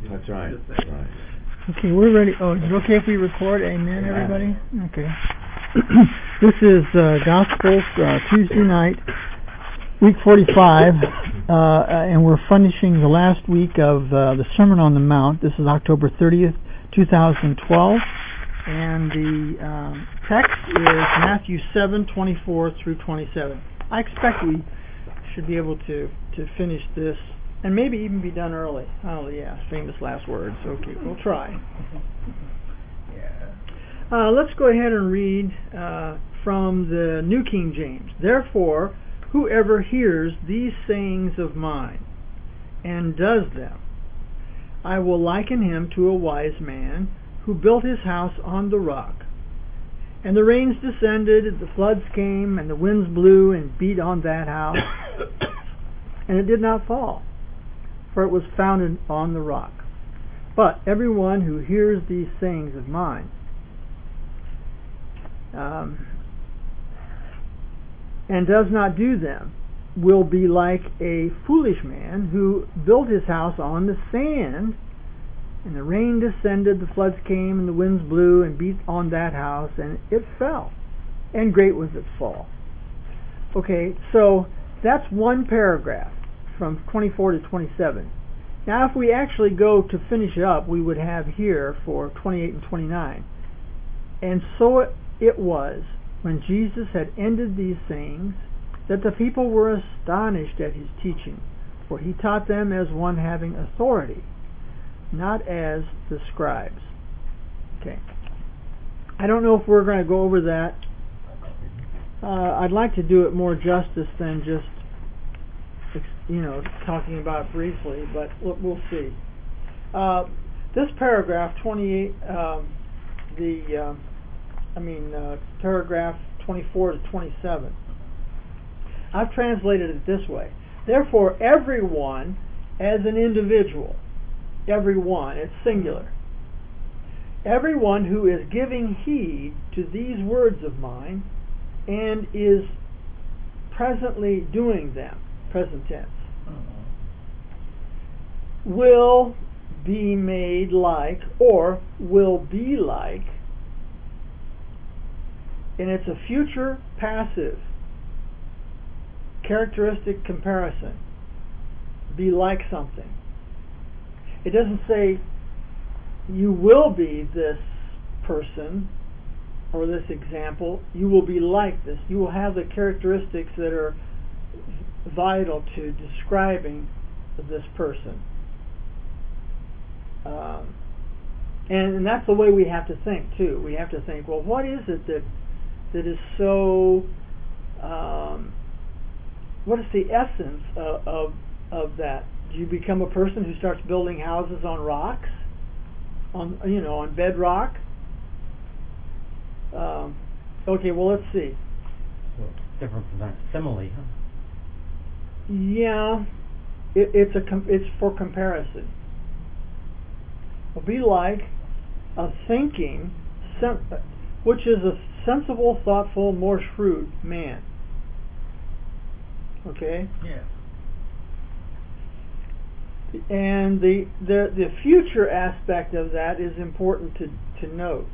That's right. That's right. Okay, we're ready. Oh, is it okay if we record? Amen, everybody? Okay. This is Gospels Tuesday night, week 45, and we're finishing the last week of the Sermon on the Mount. This is October 30th, 2012, and the text is Matthew 7:24 through 27. I expect we should be able to finish this and maybe even be done early. Oh yeah, famous last words. Okay, we'll try. Let's go ahead and read from the New King James. Therefore, whoever hears these sayings of mine and does them, I will liken him to a wise man who built his house on the rock. And the rains descended, the floods came, and the winds blew and beat on that house, and it did not fall, for it was founded on the rock. But everyone who hears these sayings of mine and does not do them will be like a foolish man who built his house on the sand, and the rain descended, the floods came, and the winds blew and beat on that house, and it fell, and great was its fall. Okay, so that's one paragraph from 24 to 27. Now, if we actually go to finish up, we would have here for 28 and 29. And so it was, when Jesus had ended these sayings, that the people were astonished at his teaching, for he taught them as one having authority, not as the scribes. Okay. I don't know if we're going to go over that. I'd like to do it more justice than just talking about it briefly, but we'll see. This paragraph 28, paragraph 24 to 27. I've translated it this way. Therefore, everyone as an individual, everyone, it's singular. Everyone who is giving heed to these words of mine and is presently doing them, present tense, will be made like, or will be like, and it's a future passive characteristic comparison. Be like something. It doesn't say you will be this person or this example. You will be like this. You will have the characteristics that are vital to describing this person. And that's the way we have to think too. We have to think, well, what is it that is so what is the essence of that? Do you become a person who starts building houses on rocks, on bedrock? Okay, well, let's see. So different from that simile, huh? Yeah, it's for comparison. It'll be like a thinking, which is a sensible, thoughtful, more shrewd man. Okay? Yeah. And the future aspect of that is important to note,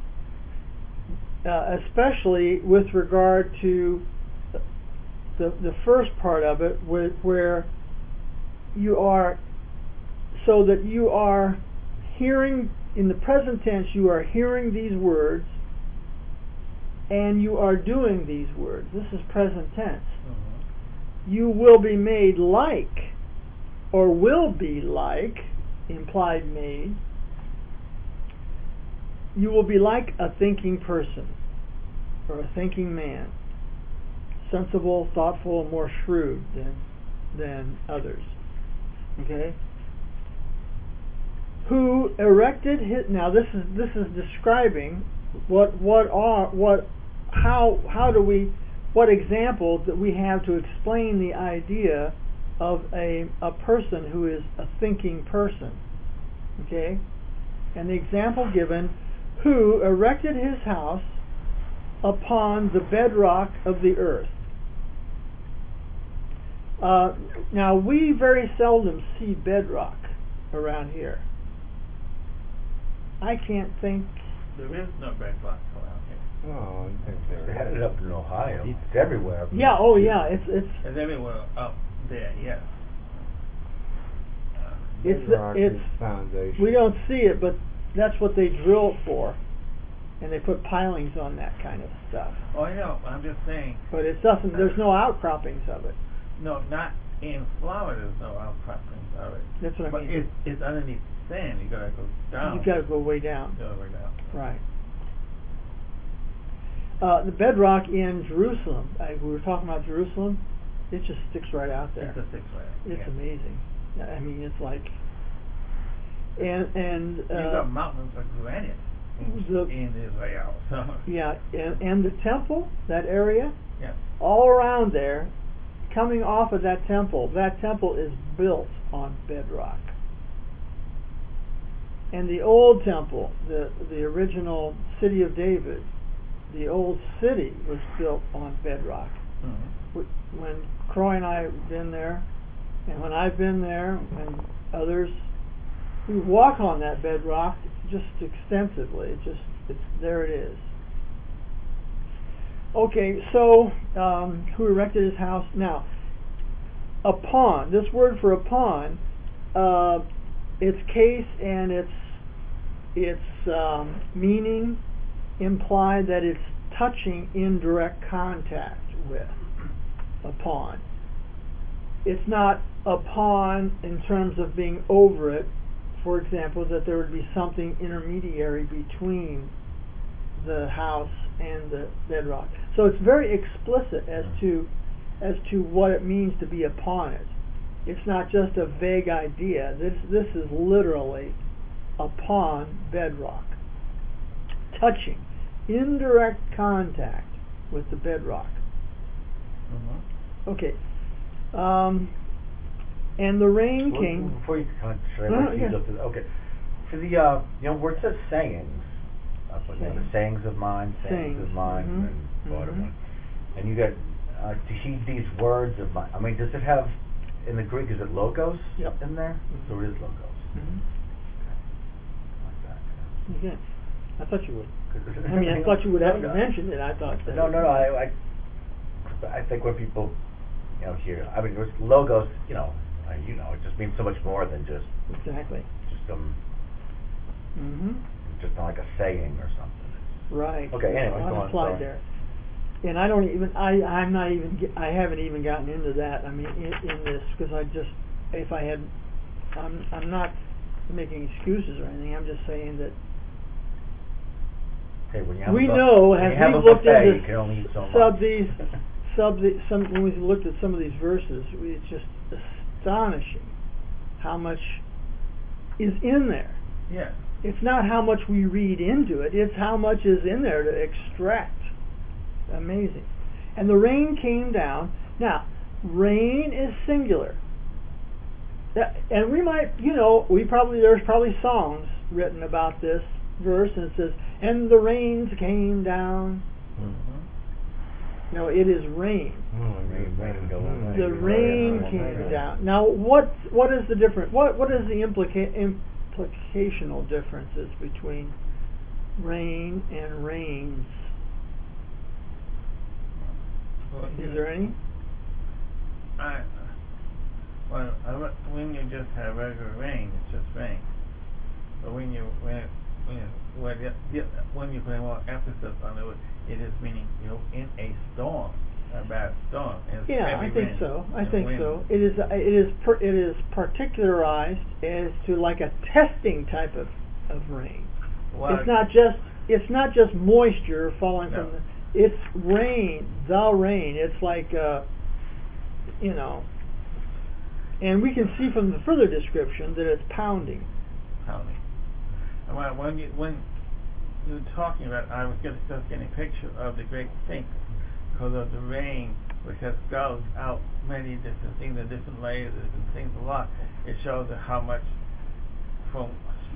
especially with regard to the first part of it, where you are, so that you are hearing, in the present tense, you are hearing these words and you are doing these words. This is present tense. You will be made like, or will be like, implied made. You will be like a thinking person, or a thinking man, sensible, thoughtful, more shrewd than others. Okay? Who erected his, now this is describing what examples that we have to explain the idea of a person who is a thinking person. Okay? And the example given, who erected his house upon the bedrock of the earth. Now, we very seldom see bedrock around here. I can't think. There is no bedrock around here. Oh, They had it up in Ohio. It's everywhere. Yeah. Oh, yeah. It's It's everywhere up there, yes. it's foundation. we don't see it, but that's what they drill for, and they put pilings on that kind of stuff. Oh, I know. I'm just saying. But it doesn't. There's no outcroppings of it. No, not in Florida. There's no outcroppings of it. That's what I But mean. it's underneath sand. You gotta go down. You got to go way down. Go way down. Right. The bedrock in Jerusalem. We were talking about Jerusalem. It just sticks right out there. It's a 6-way. It's amazing. I mean, it's like, and You've got mountains of granite in Israel. So yeah, and the temple, that area, yeah. all around there, coming off of that temple is built on bedrock. And the old temple, the original city of David, the old city was built on bedrock. Mm-hmm. When Croy and I have been there, and when I've been there, and others, we walk on that bedrock just extensively. It's there. It is. Okay, so who erected his house? Now, upon, this word for upon, its case and its meaning imply that it's touching in direct contact with. Upon. It's not upon in terms of being over it. For example, that there would be something intermediary between the house and the bedrock. So it's very explicit as to what it means to be upon it. It's not just a vague idea. This is literally upon bedrock, touching, indirect contact with the bedrock. Mm-hmm. Okay. And the rain came. Before you Yes. okay. For the where it says sayings, the sayings of mine, sayings of mine, and one. And you got to heed these words of mine. I mean, does it have in the Greek? Is it logos in there? So it is logos. Mm-hmm. Like that. Okay. I thought you would. I mean, I thought you would have mentioned it. I thought that. No. I think when people hear, I mean, there's logos. It just means so much more than just exactly. Just Mm-hmm. Just like a saying or something. Right. Okay. Anyway, go on. Applied there. And I don't even. I'm not even. I haven't even gotten into that. I mean, in this because if I had, I'm not making excuses or anything. I'm just saying that. Hey, when you have we know as we looked into you can only eat so much. when we looked at some of these verses, it's just astonishing how much is in there. Yeah. It's not how much we read into it, it's how much is in there to extract. Amazing. And the rain came down. Now, rain is singular. And we might, there's probably songs written about this verse, and it says, and the rains came down. Mm-hmm. No, it is rain. The rain came down. Now, what is the difference? What is the implicational differences between rain and rains? Is there any? When you just have regular rain, it's just rain. But when you put more emphasis on it, it is meaning in a storm, a bad storm. Yeah, I think so. It is particularized as to like a testing type of rain. Well, it's not just moisture falling from the. It's rain, the rain. It's like and we can see from the further description that it's pounding. Pounding. And when you're talking about, I was just getting a picture of the Great Sphinx because of the rain, which has gouged out many different things, the different layers and things a lot. It shows how much from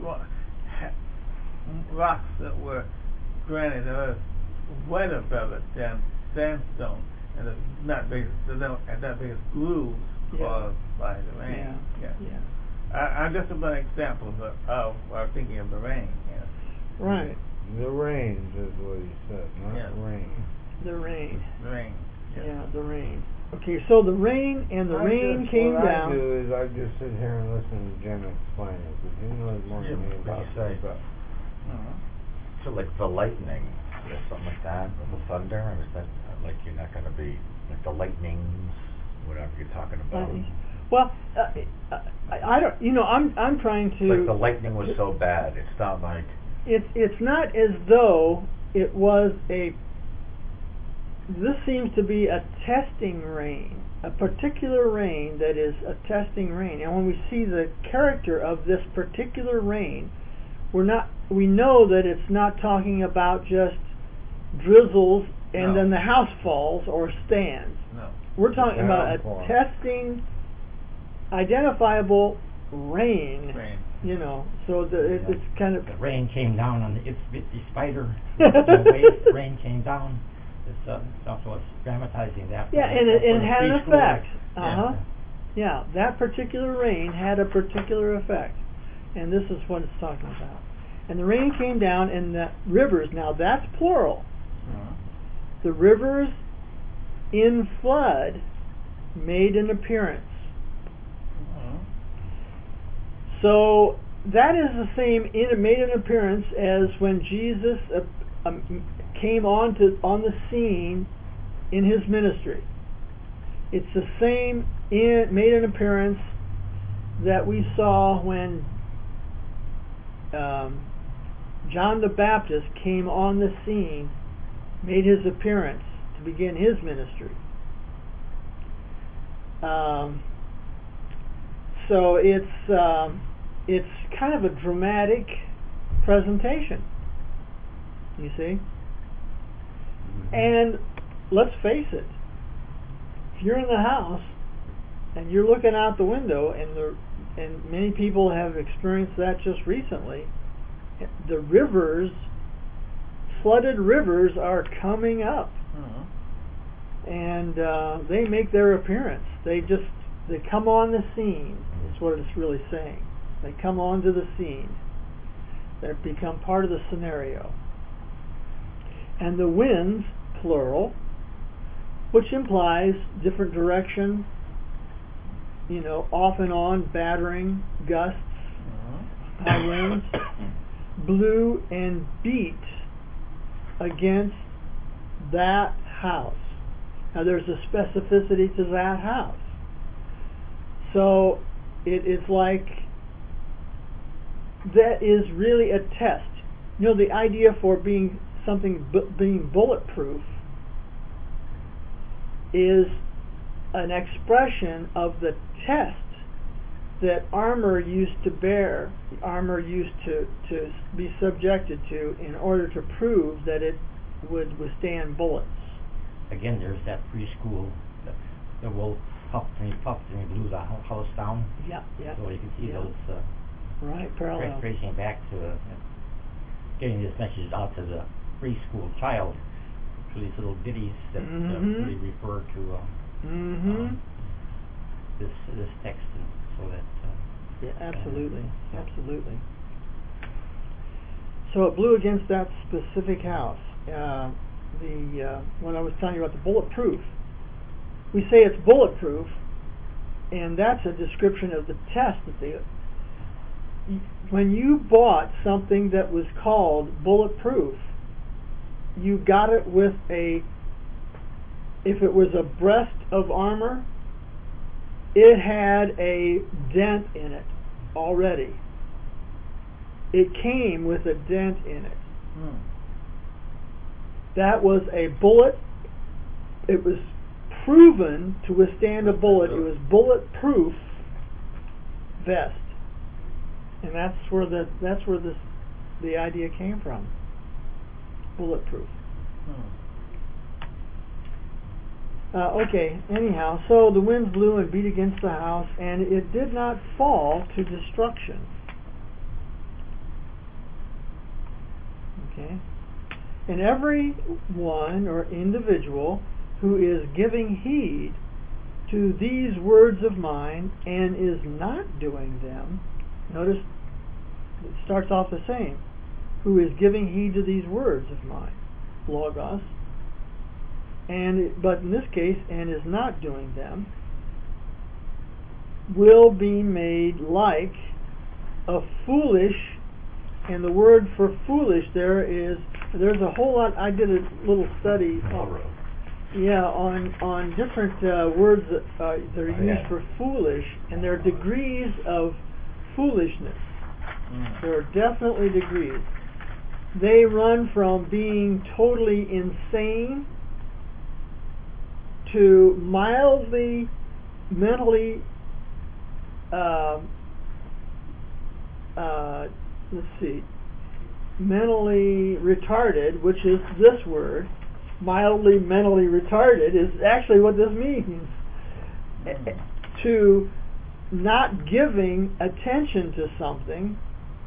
rocks that were granite earth, weather better than sandstone, and not big, that big grooves caused by the rain. Yeah. I'm just about examples of thinking of the rain. Right. The rains is what he said, not rain. The rain. Rain. Yeah, the rain. Okay, so the rain and the rain came down. What I do is I just sit here and listen to Jim explain it, because he knows more than me about say? stuff. So like the lightning or something like that, or the thunder, or is that like you're not going to be like the lightnings, whatever you're talking about? Well, I don't. You know, I'm trying to. Like the lightning was so bad, it's not like. It's not as though it was a. This seems to be a testing rain, a particular rain that is a testing rain. And when we see the character of this particular rain, we know that it's not talking about just drizzles and then the house falls or stands. No. We're talking about a testing, identifiable rain. You know, so it's kind of. The rain came down on the itsy spider. The rain came down. It's also dramatizing that. Yeah, and it had an effect. Yeah, that particular rain had a particular effect, and this is what it's talking about. And the rain came down, and the rivers. Now that's plural. The rivers in flood made an appearance. So that is the same. It made an appearance as when Jesus came on the scene in his ministry. It's the same. It made an appearance that we saw when John the Baptist came on the scene, made his appearance to begin his ministry. So it's kind of a dramatic presentation, you see. And let's face it, if you're in the house and you're looking out the window, and many people have experienced that just recently, the rivers, flooded rivers, are coming up, and they make their appearance. They come on the scene. Is what it's really saying. They come onto the scene. They become part of the scenario. And the winds, plural, which implies different direction, you know, off and on, battering, gusts, high winds, blew and beat against that house. Now there's a specificity to that house. So it is like, that is really a test. You know, the idea for being bulletproof is an expression of the test that armor used to bear, armor used to be subjected to in order to prove that it would withstand bullets. Again, there's that preschool, the wolf puffed and he blew the house down. Yeah. So you can see those parallel. tracing back to getting this message out to the preschool child through these little ditties that really refer to this text, and so that. Absolutely. So it blew against that specific house. When I was telling you about the bulletproof, we say it's bulletproof, and that's a description of the test that when you bought something that was called bulletproof, you got it with if it was a breast of armor, it had a dent in it already. It came with a dent in it. That was a bullet. It was proven to withstand a bullet. It was bulletproof vest, and that's where the idea came from. Bulletproof. Okay. Anyhow, so the winds blew and beat against the house, and it did not fall to destruction. Okay. And every one or individual who is giving heed to these words of mine and is not doing them, notice it starts off the same. who is giving heed to these words of mine, logos, but in this case, and is not doing them, will be made like a foolish. And the word for foolish there's a whole lot. I did a little study on different words that are used for foolish, and there are degrees of foolishness. There are definitely degrees. They run from being totally insane to mildly mentally mentally retarded, which is this word. Mildly mentally retarded is actually what this means. To not giving attention to something.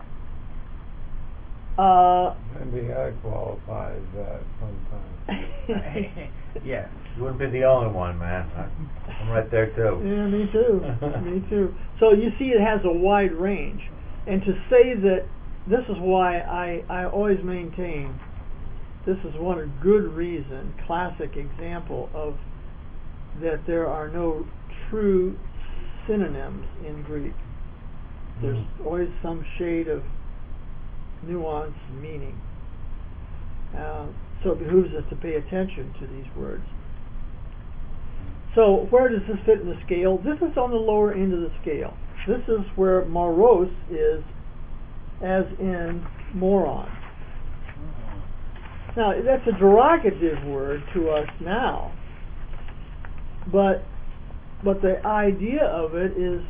Maybe I qualify as that sometimes. Yes, you wouldn't be the only one, man. I'm right there too. Yeah, me too. Me too. So you see, it has a wide range, and to say that, this is why I always maintain this is one good reason, classic example of that there are no true synonyms in Greek. There's always some shade of nuance and meaning. So it behooves us to pay attention to these words. So where does this fit in the scale? This is on the lower end of the scale. This is where moros is, as in moron. Now, that's a derogative word to us now, but the idea of it is,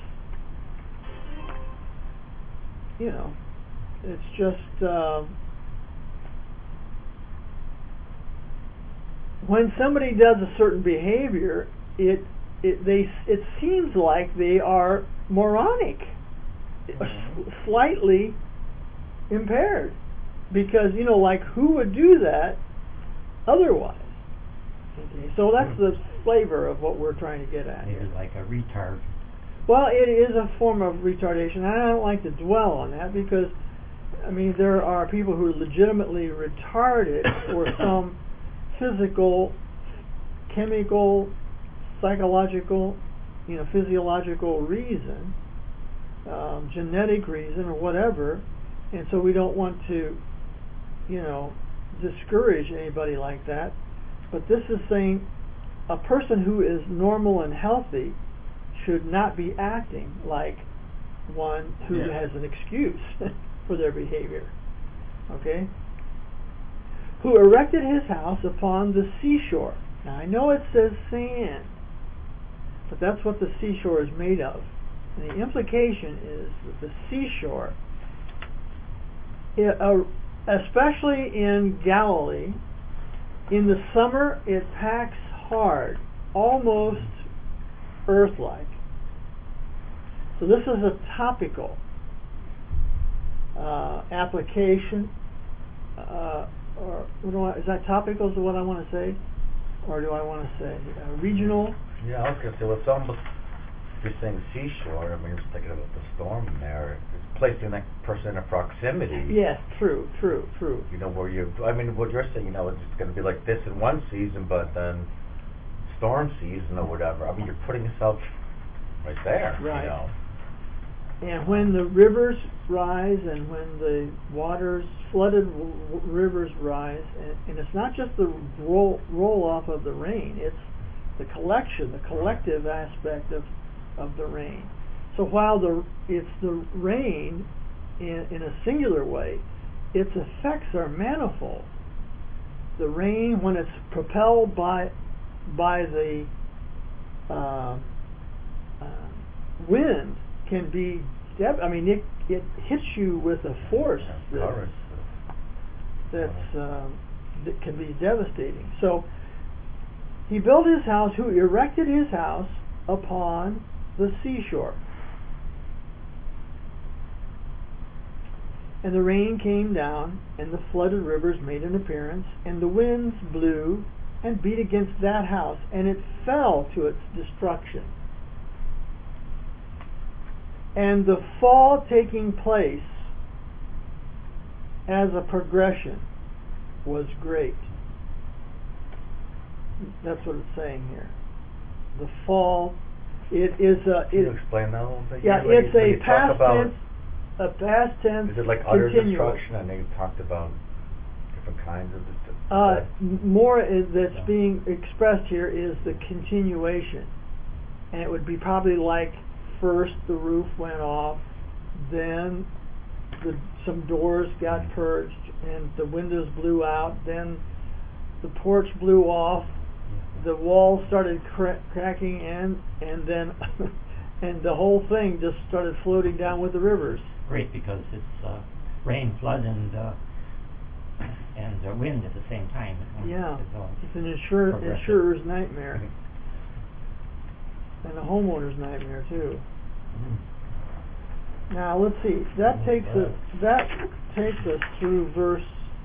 it's just when somebody does a certain behavior, it seems like they are moronic, slightly impaired, because like who would do that otherwise? Okay, so that's the flavor of what we're trying to get at here. It's like a retard. Well, it is a form of retardation, and I don't like to dwell on that because, there are people who are legitimately retarded for some physical, chemical, psychological, physiological reason, genetic reason or whatever, and so we don't want to, discourage anybody like that. But this is saying a person who is normal and healthy should not be acting like one who has an excuse for their behavior. Okay? Who erected his house upon the seashore. Now I know it says sand, but that's what the seashore is made of. And the implication is that the seashore, especially in Galilee, in the summer it packs hard, almost earth-like. So this is a topical application, is that topical is what I want to say? Or do I want to say regional? Yeah, I was going to say, well, if you're saying seashore, you're just thinking about the storm there. It's placing that person in a proximity. Yes, true. Where what you're saying, it's going to be like this in one season, but then storm season or whatever. You're putting yourself right there. Right. And when the rivers rise, and when the waters, flooded rivers rise, and it's not just the roll off of the rain, it's the collection, the collective aspect of the rain. So while it's the rain in a singular way, its effects are manifold. The rain, when it's propelled by the wind, can be it hits you with a force that can be devastating. So he built his house, who erected his house upon the seashore. And the rain came down, and the flooded rivers made an appearance, and the winds blew and beat against that house, and it fell to its destruction. And the fall taking place as a progression was great. That's what it's saying here. The fall, it is a... Can you explain that a little bit? Yeah, it's a past tense. A past tense. Is it like utter continuous. destruction? I know you talked about different kinds of destruction. More that's being expressed here is the continuation. And it would be probably like first the roof went off, then some doors got purged, and the windows blew out, then the porch blew off, the walls started cracking in, and then and the whole thing just started floating down with the rivers. Great, because it's rain, flood, and wind at the same time. Yeah, it's an insurer's nightmare. And a homeowner's nightmare too. Now let's see. That takes us through verse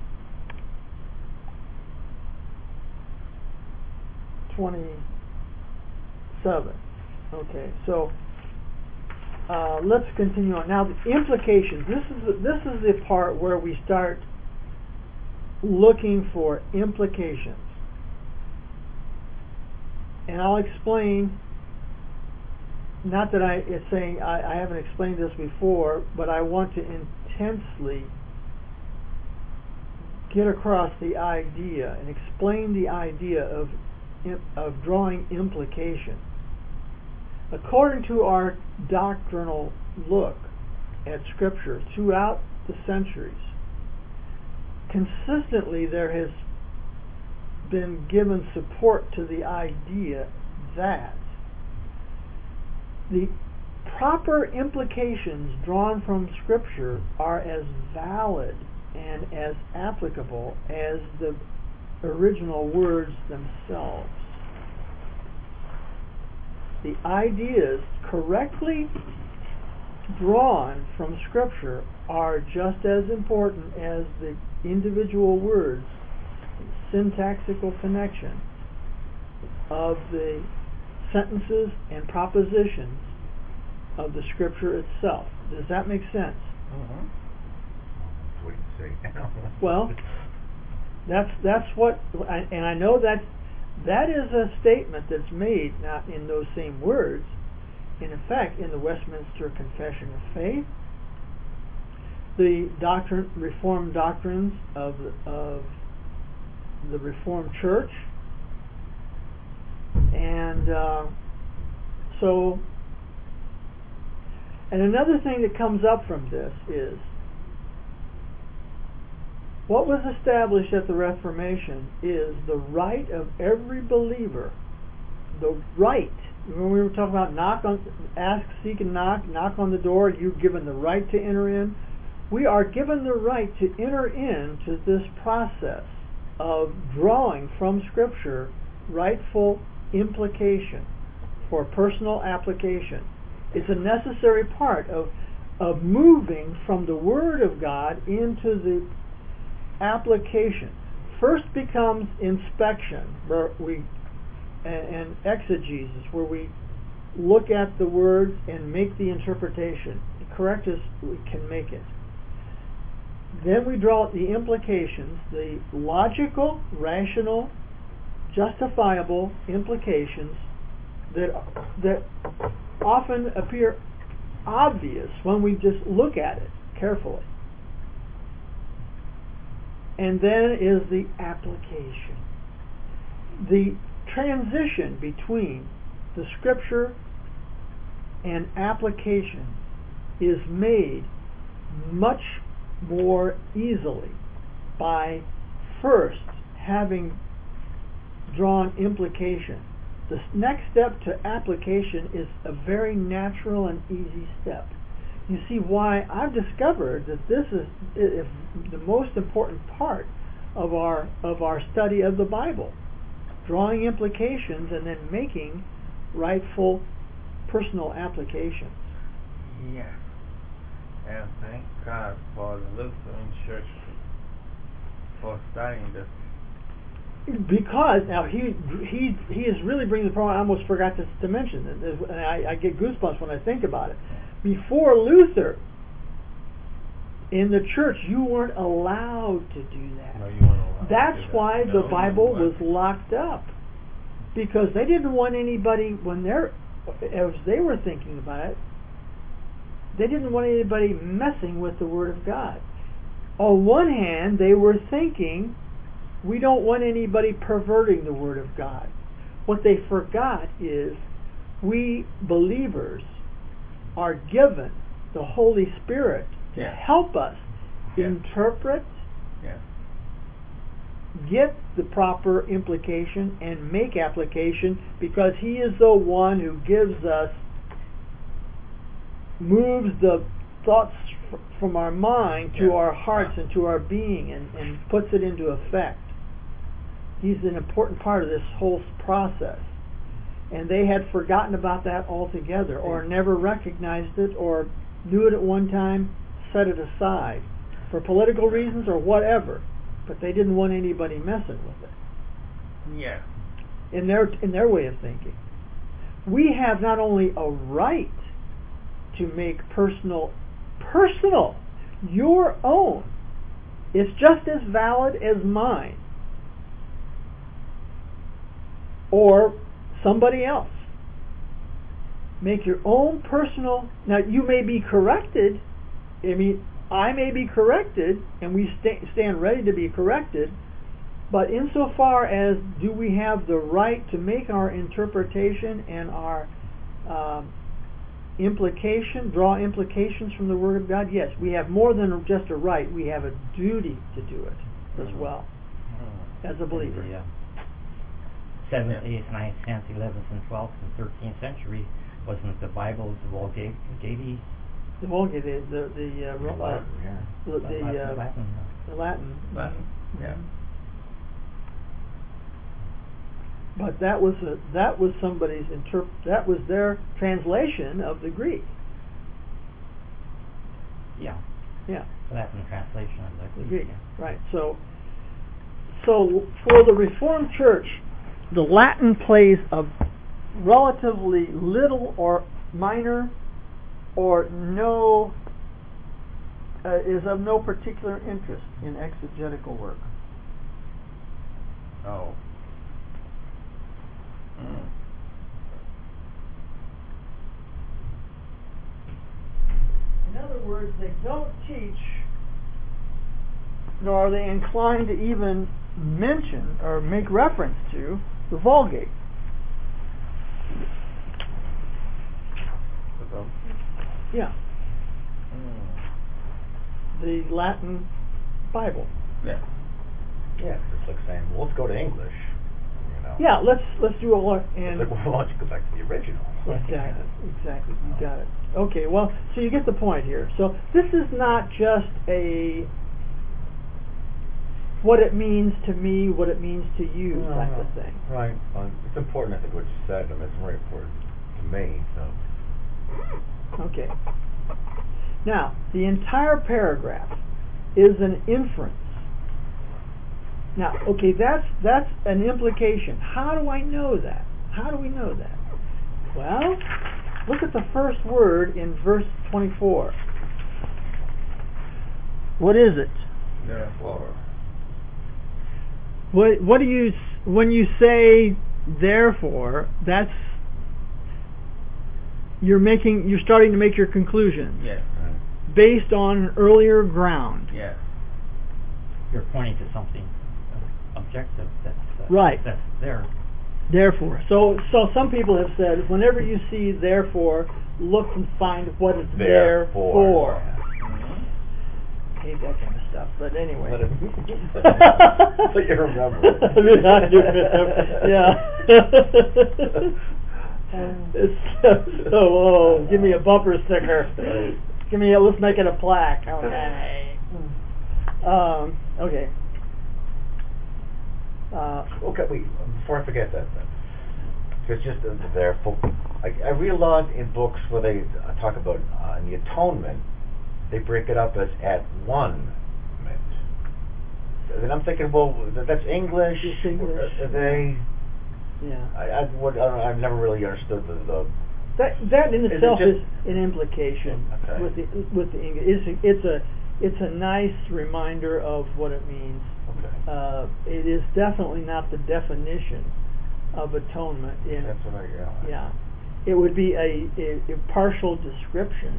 27. Okay, so let's continue on. Now the implications. This is the part where we start looking for implications, and I'll explain. Not that it's saying I haven't explained this before, but I want to intensely get across the idea and explain the idea of drawing implication. According to our doctrinal look at Scripture throughout the centuries, consistently there has been given support to the idea that the proper implications drawn from Scripture are as valid and as applicable as the original words themselves. The ideas correctly drawn from Scripture are just as important as the individual words, syntactical connection of the sentences and propositions of the Scripture itself. Does that make sense? Mm-hmm. What do you say? Well, that's what, and I know that is a statement that's made not in those same words. In effect, in the Westminster Confession of Faith, the Reformed doctrines of the Reformed Church. And and another thing that comes up from this is what was established at the Reformation is the right of every believer, the right. When we were talking about ask, seek, and knock on the door, you're given the right to enter in. We are given the right to enter into this process of drawing from Scripture rightful implication for personal application. It's a necessary part of moving from the Word of God into the application. First becomes inspection, where and exegesis, where we look at the words and make the interpretation correct as we can make it. Then we draw the implications, the logical, rational, justifiable implications that often appear obvious when we just look at it carefully. And then is the application. The transition between the Scripture and application is made much more easily by first having drawn implication. The next step to application is a very natural and easy step. You see why I've discovered that this is the most important part of our study of the Bible. Drawing implications and then making rightful personal applications. Yes. And thank God for the Lutheran Church for studying this. Because now he is really bringing the problem. I almost forgot to mention, and I get goosebumps when I think about it. Before Luther, In the church, you weren't allowed to do that. No, you weren't allowed That's to do that. why No, the Bible you was locked up, because they didn't want anybody, as they were thinking about it, they didn't want anybody messing with the Word of God. On one hand, they were thinking, we don't want anybody perverting the Word of God. What they forgot is, we believers are given the Holy Spirit to help us interpret, get the proper implication, and make application, because He is the one who gives us, moves the thoughts from our mind to our hearts and to our being, and puts it into effect. He's an important part of this whole process. And they had forgotten about that altogether, or never recognized it, or knew it at one time, set it aside for political reasons or whatever, but they didn't want anybody messing with it. Yeah. In their way of thinking, we have not only a right to make personal, your own. It's just as valid as mine or somebody else. Make your own personal. Now, you may be corrected. I may be corrected, and we stand ready to be corrected, but insofar as do we have the right to make our interpretation and our draw implications from the Word of God? Yes, we have more than just a right. We have a duty to do it as well, as a believer. In the 7th, 8th, 9th, 10th, 11th, and 12th, and 13th century, wasn't the Bible the Vulgate? The Vulgate, the Latin. Yeah. But that was somebody's that was their translation of the Greek. Yeah. Latin translation of the Greek. Right. So for the Reformed Church, the Latin plays a relatively little or minor or no is of no particular interest in exegetical work. Oh. In other words, they don't teach, nor are they inclined to even mention or make reference to the Vulgate. Yeah. The Latin Bible. Yeah. Yeah, it's like saying, well, let's go to English. Yeah, let's do a look. And it's like, well, why don't you go back to the original? Exactly. You got it. Okay, well, so you get the point here. So this is not just a what it means to me, what it means to you type of thing. Right. It's important, I think, what you said. It's very important to me. So. Okay. Now, the entire paragraph is an inference. Now, okay, that's an implication. How do I know that? How do we know that? Well, look at the first word in verse 24. What is it? Therefore. What do you, when you say therefore, that's you're starting to make your conclusion. Yes. Based on an earlier ground. Yes. You're pointing to something objective that's right. That's there. Therefore. So some people have said, whenever you see therefore, look and find what it's there for. I hate that kind of stuff, but anyway. But you remember. Yeah. Give me a bumper sticker. Let's make it a plaque. Okay. Okay. Okay, wait, before I forget that then. It's just therefore. I realize in books where they talk about the atonement, they break it up as at one meant. And I'm thinking, well, that's English. It's English. Are they? Yeah. I've never really understood the. That in itself is an implication with the English. it's a nice reminder of what it means. Okay. It is definitely not the definition of atonement. That's what I got. Yeah. It would be a partial description,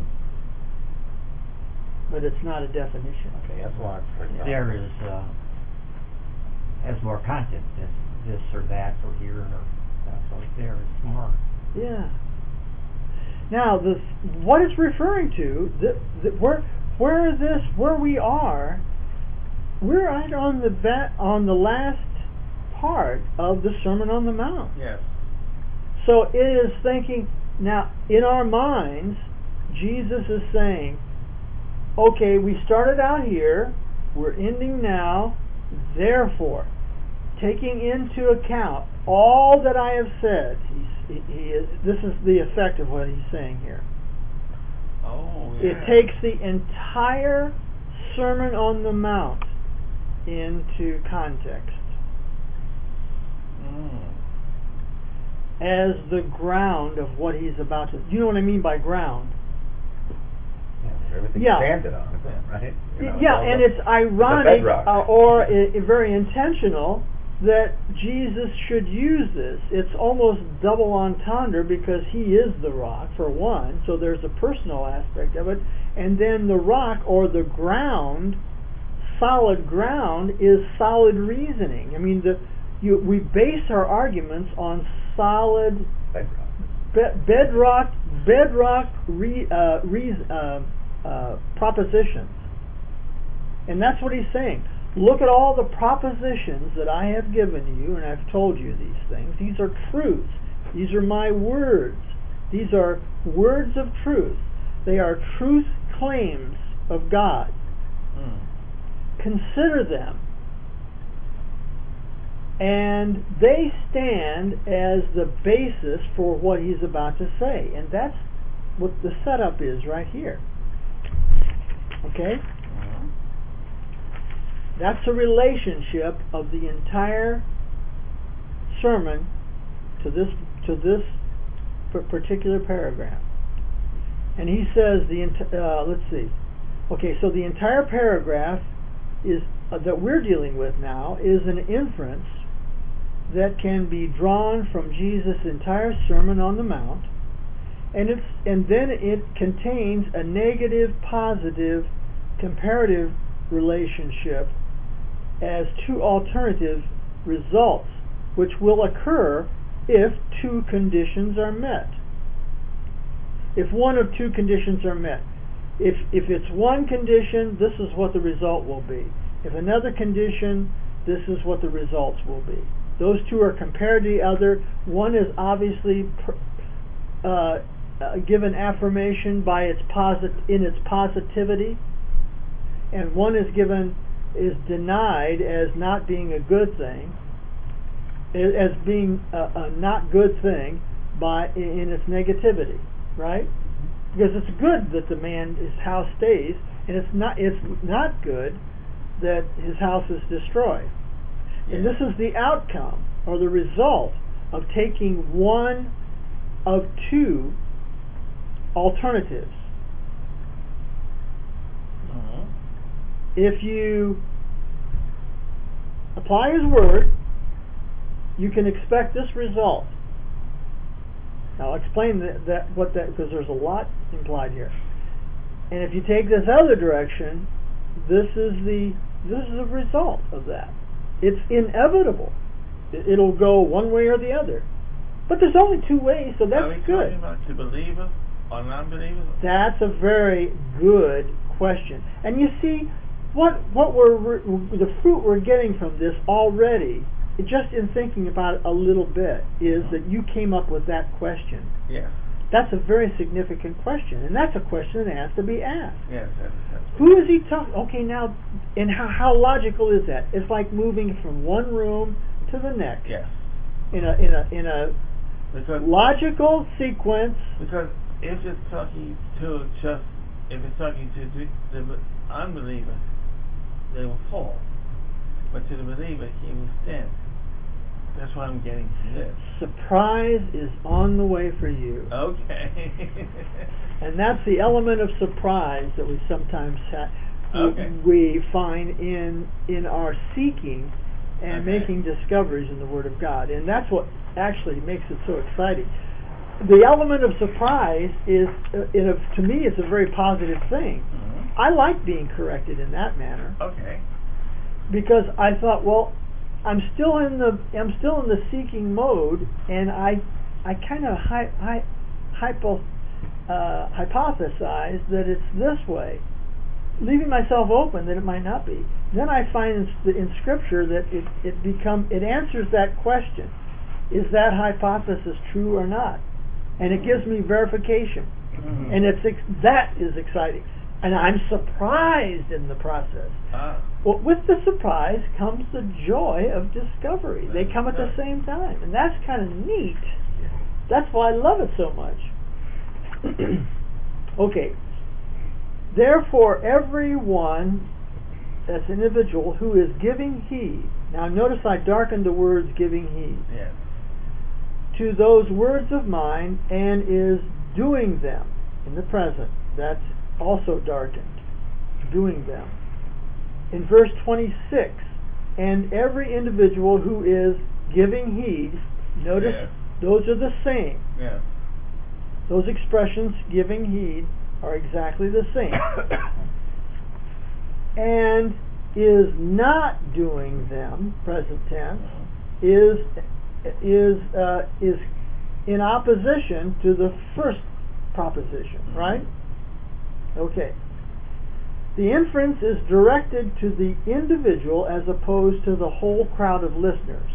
but it's not a definition. Okay, that's why it's There is has more content than this or that or here or that. So there is more. Yeah. Now, what it's referring to, where we are, we're right on the last part of the Sermon on the Mount. Yes. So it is thinking, now in our minds, Jesus is saying, okay, we started out here, we're ending now, therefore, taking into account all that I have said, this is the effect of what he's saying here. Oh, yeah. It takes the entire Sermon on the Mount into context as the ground of what he's about to. You know what I mean by ground? Everything standing on it, right? And it's ironic or very intentional that Jesus should use this. It's almost double entendre because he is the rock, for one, so there's a personal aspect of it, and then the rock or the ground, solid ground, is solid reasoning. I mean, we base our arguments on solid bedrock propositions. And that's what he's saying. Look at all the propositions that I have given you, and I've told you these things. These are truths. These are my words. These are words of truth. They are truth claims of God. Consider them. And they stand as the basis for what he's about to say. And that's what the setup is right here. Okay? That's a relationship of the entire sermon to this particular paragraph. And he says let's see. Okay, so the entire paragraph is that we're dealing with now is an inference that can be drawn from Jesus' entire Sermon on the Mount, and then it contains a negative positive comparative relationship as two alternative results which will occur if two conditions are met. If one of two conditions are met. If it's one condition, this is what the result will be. If another condition, this is what the results will be. Those two are compared to the other. One is obviously given affirmation by its positivity, and one is denied as not being a good thing, as being a not good thing in its negativity, right? Because it's good that his house stays, and it's not good that his house is destroyed. And this is the outcome or the result of taking one of two alternatives. If you apply his word, you can expect this result. Now I'll explain because there's a lot implied here. And if you take this other direction, this is the result of that. It's inevitable. It'll go one way or the other. But there's only two ways, so that's good. Are we talking about to believers or non-believers? That's a very good question. And you see, the fruit we're getting from this already, just in thinking about it a little bit, is that you came up with that question. Yes. That's a very significant question, and that's a question that has to be asked. Yes. Who is he talking? Okay, now, and how logical is that? It's like moving from one room to the next. Yes. In a logical sequence. Because if it's talking to the unbeliever, they will fall. But to the believer, he will stand. That's what I'm getting from this. Surprise is on the way for you. Okay. And that's the element of surprise that we sometimes we find in our seeking and making discoveries in the Word of God. And that's what actually makes it so exciting. The element of surprise is, to me, it's a very positive thing. Mm-hmm. I like being corrected in that manner. Okay. Because I thought, well, I'm still in the seeking mode, and I kind of hypothesize that it's this way, leaving myself open that it might not be. Then I find in Scripture that it answers that question: is that hypothesis true or not? And it gives me verification, and that is exciting, and I'm surprised in the process. Well, with the surprise comes the joy of discovery. They come at the same time, and that's kind of neat. That's why I love it so much. Okay. Therefore, everyone, that's an individual, who is giving heed. Now, notice I darkened the words "giving heed." Yes. To those words of mine, and is doing them in the present. That's also darkened. Doing them. In verse 26, and every individual who is giving heed, notice those are the same. Yes. Those expressions, giving heed, are exactly the same. And is not doing them, present tense, is in opposition to the first proposition, right? Okay. The inference is directed to the individual as opposed to the whole crowd of listeners.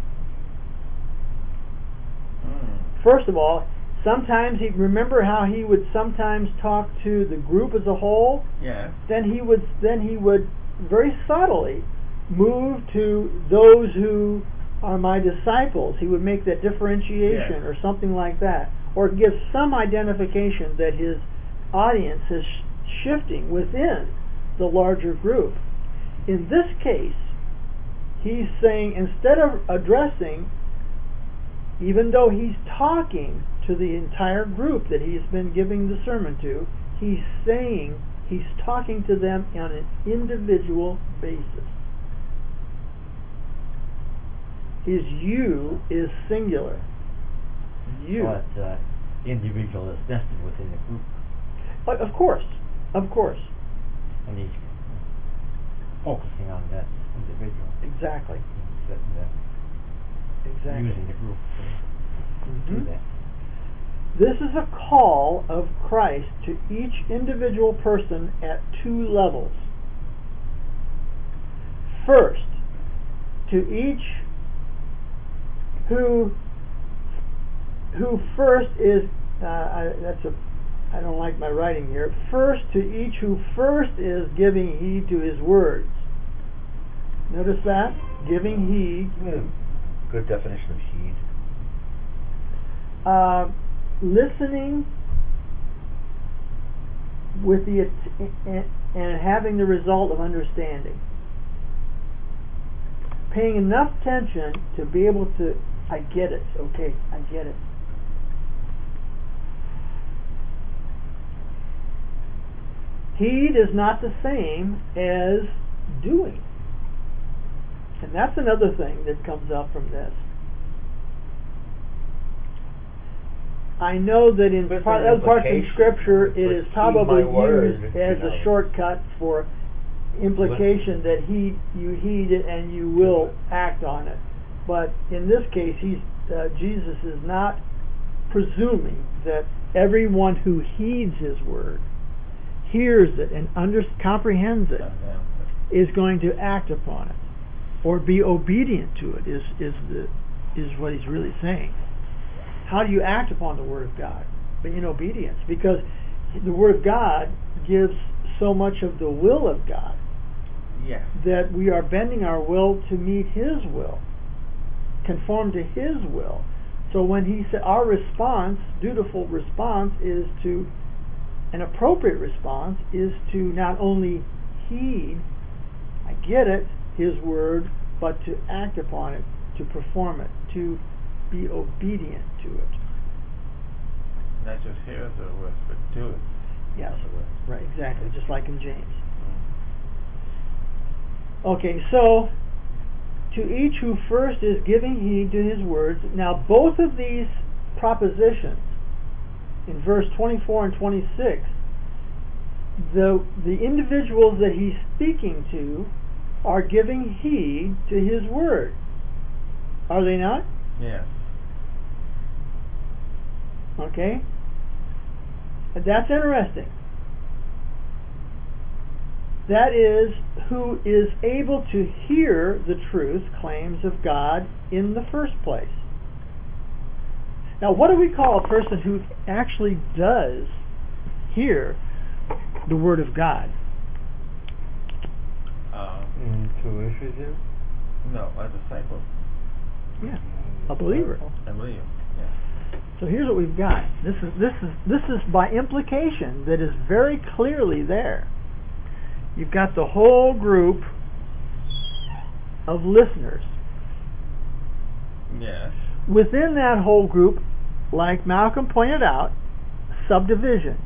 First of all, sometimes remember how he would sometimes talk to the group as a whole? Yes. Then he would very subtly move to those who are my disciples. He would make that differentiation or something like that, or give some identification that his audience is shifting within the larger group. In this case, he's saying, instead of addressing, even though he's talking to the entire group that he's been giving the sermon to, he's talking to them on an individual basis. His you is singular. You. But individual is nested within the group. Of course. And he's focusing on that individual. Exactly. Using the group to do that. This is a call of Christ to each individual person at two levels. First, to each who first is I don't like my writing here. First, to each who first is giving heed to his words. Notice that? Giving heed. Good definition of heed. Listening with and having the result of understanding. Paying enough attention to be able to, I get it, okay, I get it. Heed is not the same as doing. And that's another thing that comes up from this. I know that in other parts of Scripture it is probably used as a shortcut for implication that you heed it and you will act on it. But in this case, Jesus is not presuming that everyone who heeds his word, hears it and comprehends it, is going to act upon it or be obedient to it. Is what he's really saying. How do you act upon the Word of God? But in obedience, because the Word of God gives so much of the will of God that we are bending our will to meet His will, conform to His will. So when he said our response, dutiful response, is to, an appropriate response is to not only heed, I get it, His Word, but to act upon it, to perform it, to be obedient to it. Not just hear the words, but do it. Yes, right, exactly, just like in James. Okay, so to each who first is giving heed to his words. Now both of these propositions in verse 24 and 26, the individuals that he's speaking to are giving heed to his word. Are they not? Yes. Okay. That's interesting. That is, who is able to hear the truth claims of God in the first place. Now, what do we call a person who actually does hear the Word of God? Intuition? No, a disciple. Yeah, a believer. I believe. Yeah. So here's what we've got. This is by implication that is very clearly there. You've got the whole group of listeners. Yes. Within that whole group, like Malcolm pointed out, subdivision.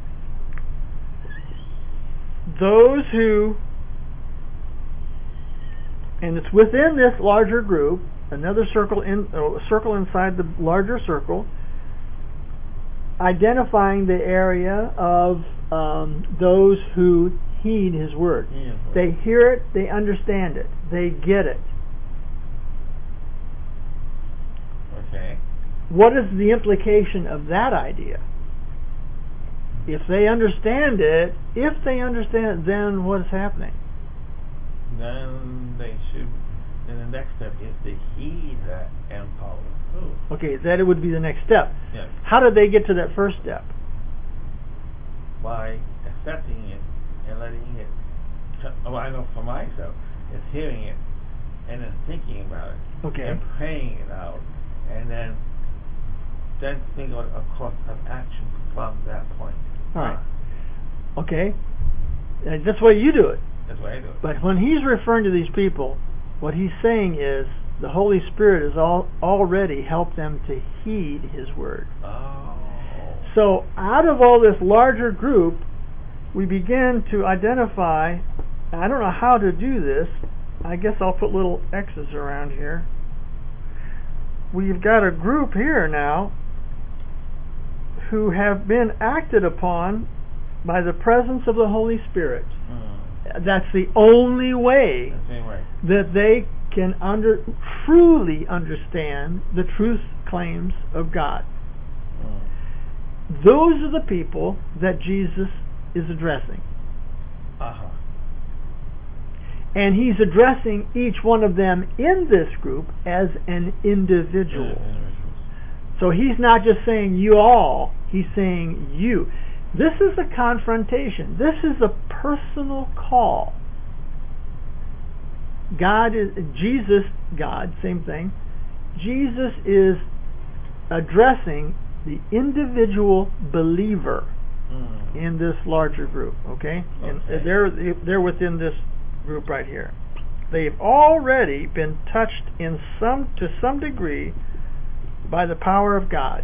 Those who, and it's within this larger group, another circle inside the larger circle, identifying the area of those who heed his word. Yeah. They hear it, they understand it, they get it. Okay. What is the implication of that idea? If they understand it, then what is happening? Then they should, in the next step, is to heed that and follow through. Okay, that would be the next step. Yes. How did they get to that first step? By accepting it and letting it. Well, I know for myself, it's hearing it and then thinking about it. Okay. And praying it out, and then think of a course of action from that point. All right. Okay. That's the way you do it. That's why I do it. But when he's referring to these people, what he's saying is the Holy Spirit has already helped them to heed his word. Oh. So out of all this larger group, we begin to identify, I don't know how to do this, I guess I'll put little X's around here. We've got a group here now who have been acted upon by the presence of the Holy Spirit. That's the only way that they can truly understand the truth claims of God. Those are the people that Jesus is addressing. Uh-huh. And he's addressing each one of them in this group as an individual. So he's not just saying you all, he's saying you. This is a confrontation. This is a personal call. God, same thing. Jesus is addressing the individual believer in this larger group, okay? And they're within this group right here. They've already been touched to some degree by the power of God.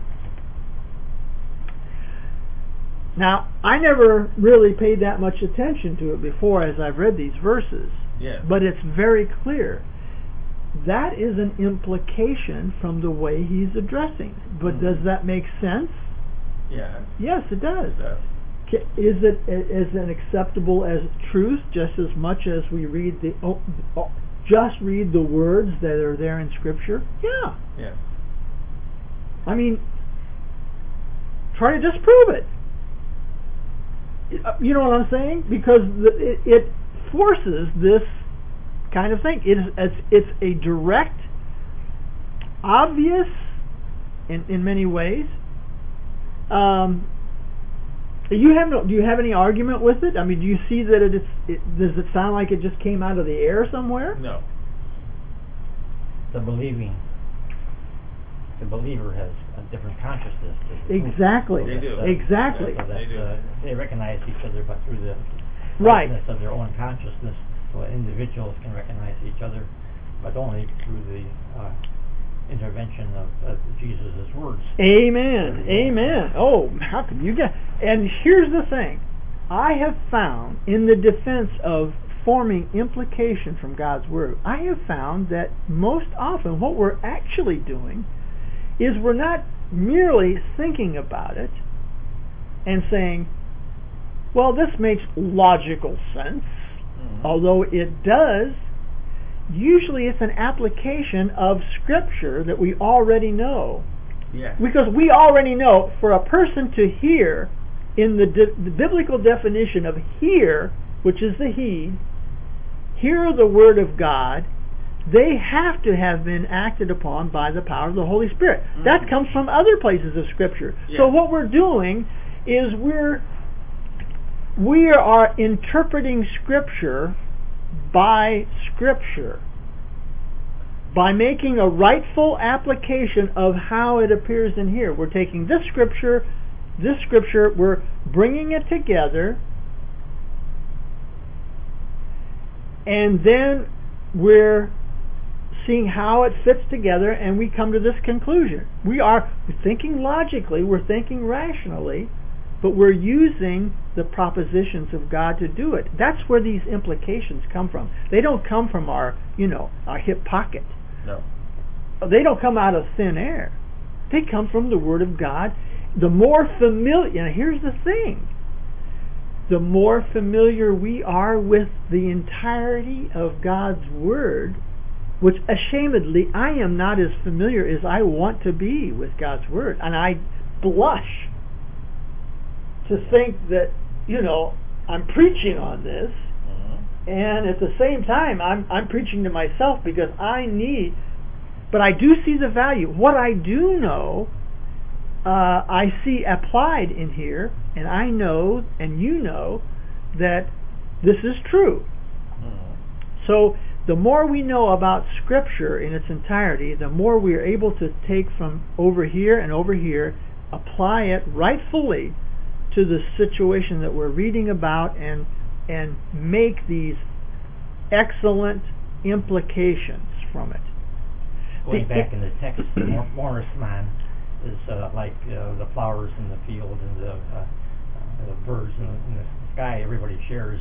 Now, I never really paid that much attention to it before as I've read these verses. Yes. But it's very clear. That is an implication from the way he's addressing. But does that make sense? Yeah. Yes, it does. It does. Is it as an acceptable as truth, just as much as we read just read the words that are there in Scripture? Yeah. Yes. I mean, try to disprove it. You know what I'm saying? Because it forces this kind of thing. It's a direct, obvious, in many ways. Do you have any argument with it? I mean, do you see that does it sound like it just came out of the air somewhere? No. The believer has a different consciousness. Exactly. They do. Exactly. So They do. They recognize each other, but through the Right. lightness of their own consciousness. So individuals can recognize each other, but only through the intervention of Jesus' words. Amen. Amen. Oh, how can you get? And here's the thing. I have found in the defense of forming implication from God's Word, I have found that most often what we're actually doing is we're not merely thinking about it and saying, well, this makes logical sense, although it does. Usually it's an application of Scripture that we already know. Yes. Because we already know, for a person to hear, in the biblical definition of hear, which is the heed, hear the Word of God, they have to have been acted upon by the power of the Holy Spirit. That comes from other places of Scripture. Yes. So what we're doing is we are interpreting Scripture by Scripture, by making a rightful application of how it appears in here. We're taking this Scripture, we're bringing it together, and then we're seeing how it fits together, and we come to this conclusion. We're thinking logically, we're thinking rationally, but we're using the propositions of God to do it. That's where these implications come from. They don't come from our hip pocket. No. They don't come out of thin air. They come from the Word of God. The more familiar, and here's the thing, the more familiar we are with the entirety of God's Word, which ashamedly I am not as familiar as I want to be with God's Word, and I blush to think that, I'm preaching on this, and at the same time I'm preaching to myself because but I do see the value. What I do know, I see applied in here, and I know, and you know, that this is true. So the more we know about Scripture in its entirety, the more we are able to take from over here and over here, apply it rightfully to the situation that we're reading about, and make these excellent implications from it. Going back in the text, the Morris man is like the flowers in the field and the birds in the sky. Everybody shares.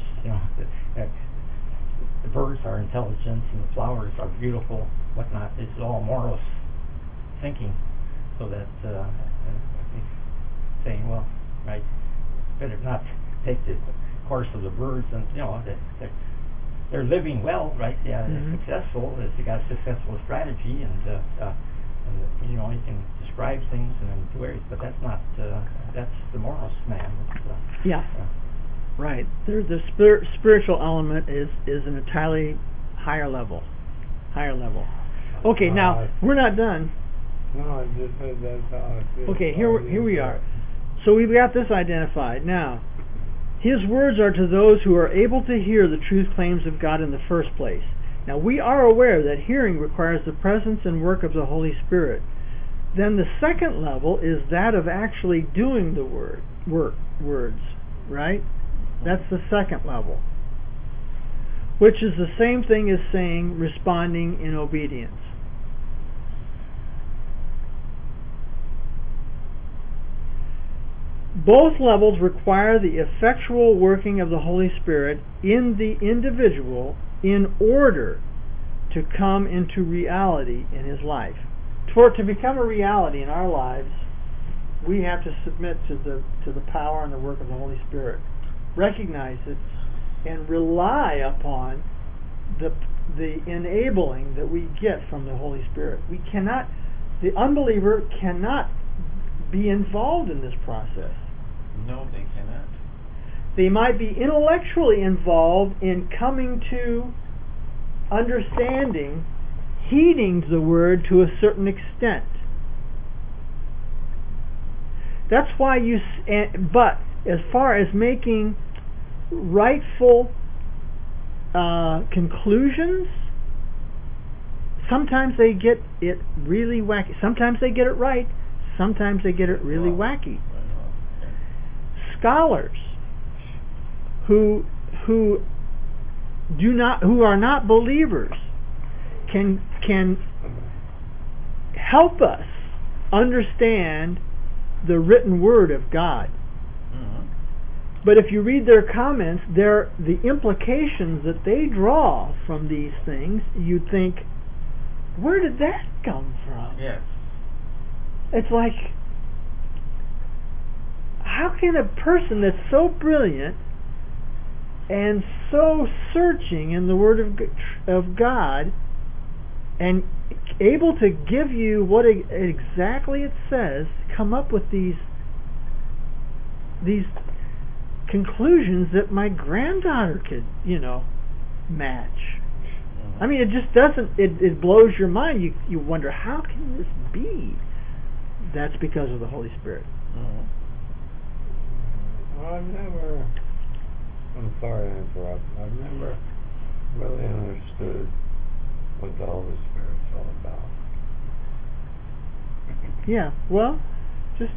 The birds are intelligent and the flowers are beautiful, whatnot. It's all Morris thinking, so that saying, well, right, better not take the course of the birds, and they're living well, right? Yeah, they're successful. They got a successful strategy, and you can describe things and then do it, but that's not that's the Morris man. Right. There's the spiritual element is an entirely higher level. Okay, now we're not done. No, I just said that's how I feel. Okay, here we are. So we've got this identified. Now, His words are to those who are able to hear the truth claims of God in the first place. Now, we are aware that hearing requires the presence and work of the Holy Spirit. Then the second level is that of actually doing the words, right? That's the second level, which is the same thing as saying responding in obedience. Both levels require the effectual working of the Holy Spirit in the individual in order to come into reality in his life. For it to become a reality in our lives, we have to submit to the power and the work of the Holy Spirit. Recognize it and rely upon the enabling that we get from the Holy Spirit. The unbeliever cannot be involved in this process. No, they cannot. They might be intellectually involved in coming to understanding, heeding the word to a certain extent. That's why but as far as making rightful conclusions, sometimes they get it really wacky. Sometimes they get it right. Sometimes they get it really wacky. Scholars who are not believers can help us understand the written word of God. But if you read their comments, the implications that they draw from these things, you'd think, where did that come from? Yes. It's like, how can a person that's so brilliant and so searching in the Word of God and able to give you what exactly it says, come up with these conclusions that my granddaughter could, match? I mean, it just doesn't. It blows your mind. You wonder, how can this be? That's because of the Holy Spirit. I'm sorry to interrupt. I've never really understood what the Holy Spirit's all about. Yeah, well, just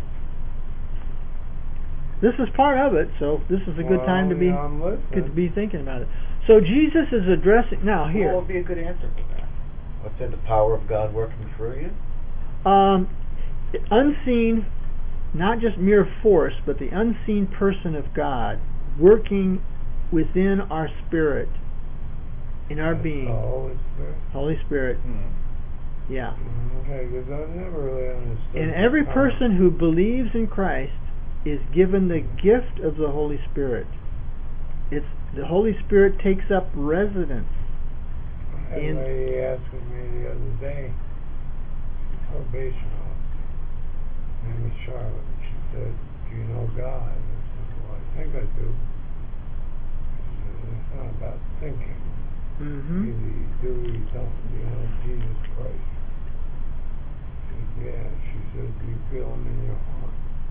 this is part of it, so this is a good time to be thinking about it. So Jesus is addressing now here. What would be a good answer for that? What's in the power of God working through you? Unseen, not just mere force, but the unseen person of God working within our spirit, in our being. Holy Spirit. Yeah. Okay, because I've never really understood. And every person who believes in Christ is given the gift of the Holy Spirit. It's the Holy Spirit takes up residence. A lady asked me the other day, probation officer, her name is Charlotte. She said, "Do you know God?" I said, "Well, I think I do." She said, "It's not about thinking. Either you do or you don't. Do you know Jesus Christ?" I said, "Yeah." She said, "Do you feel Him in your heart?"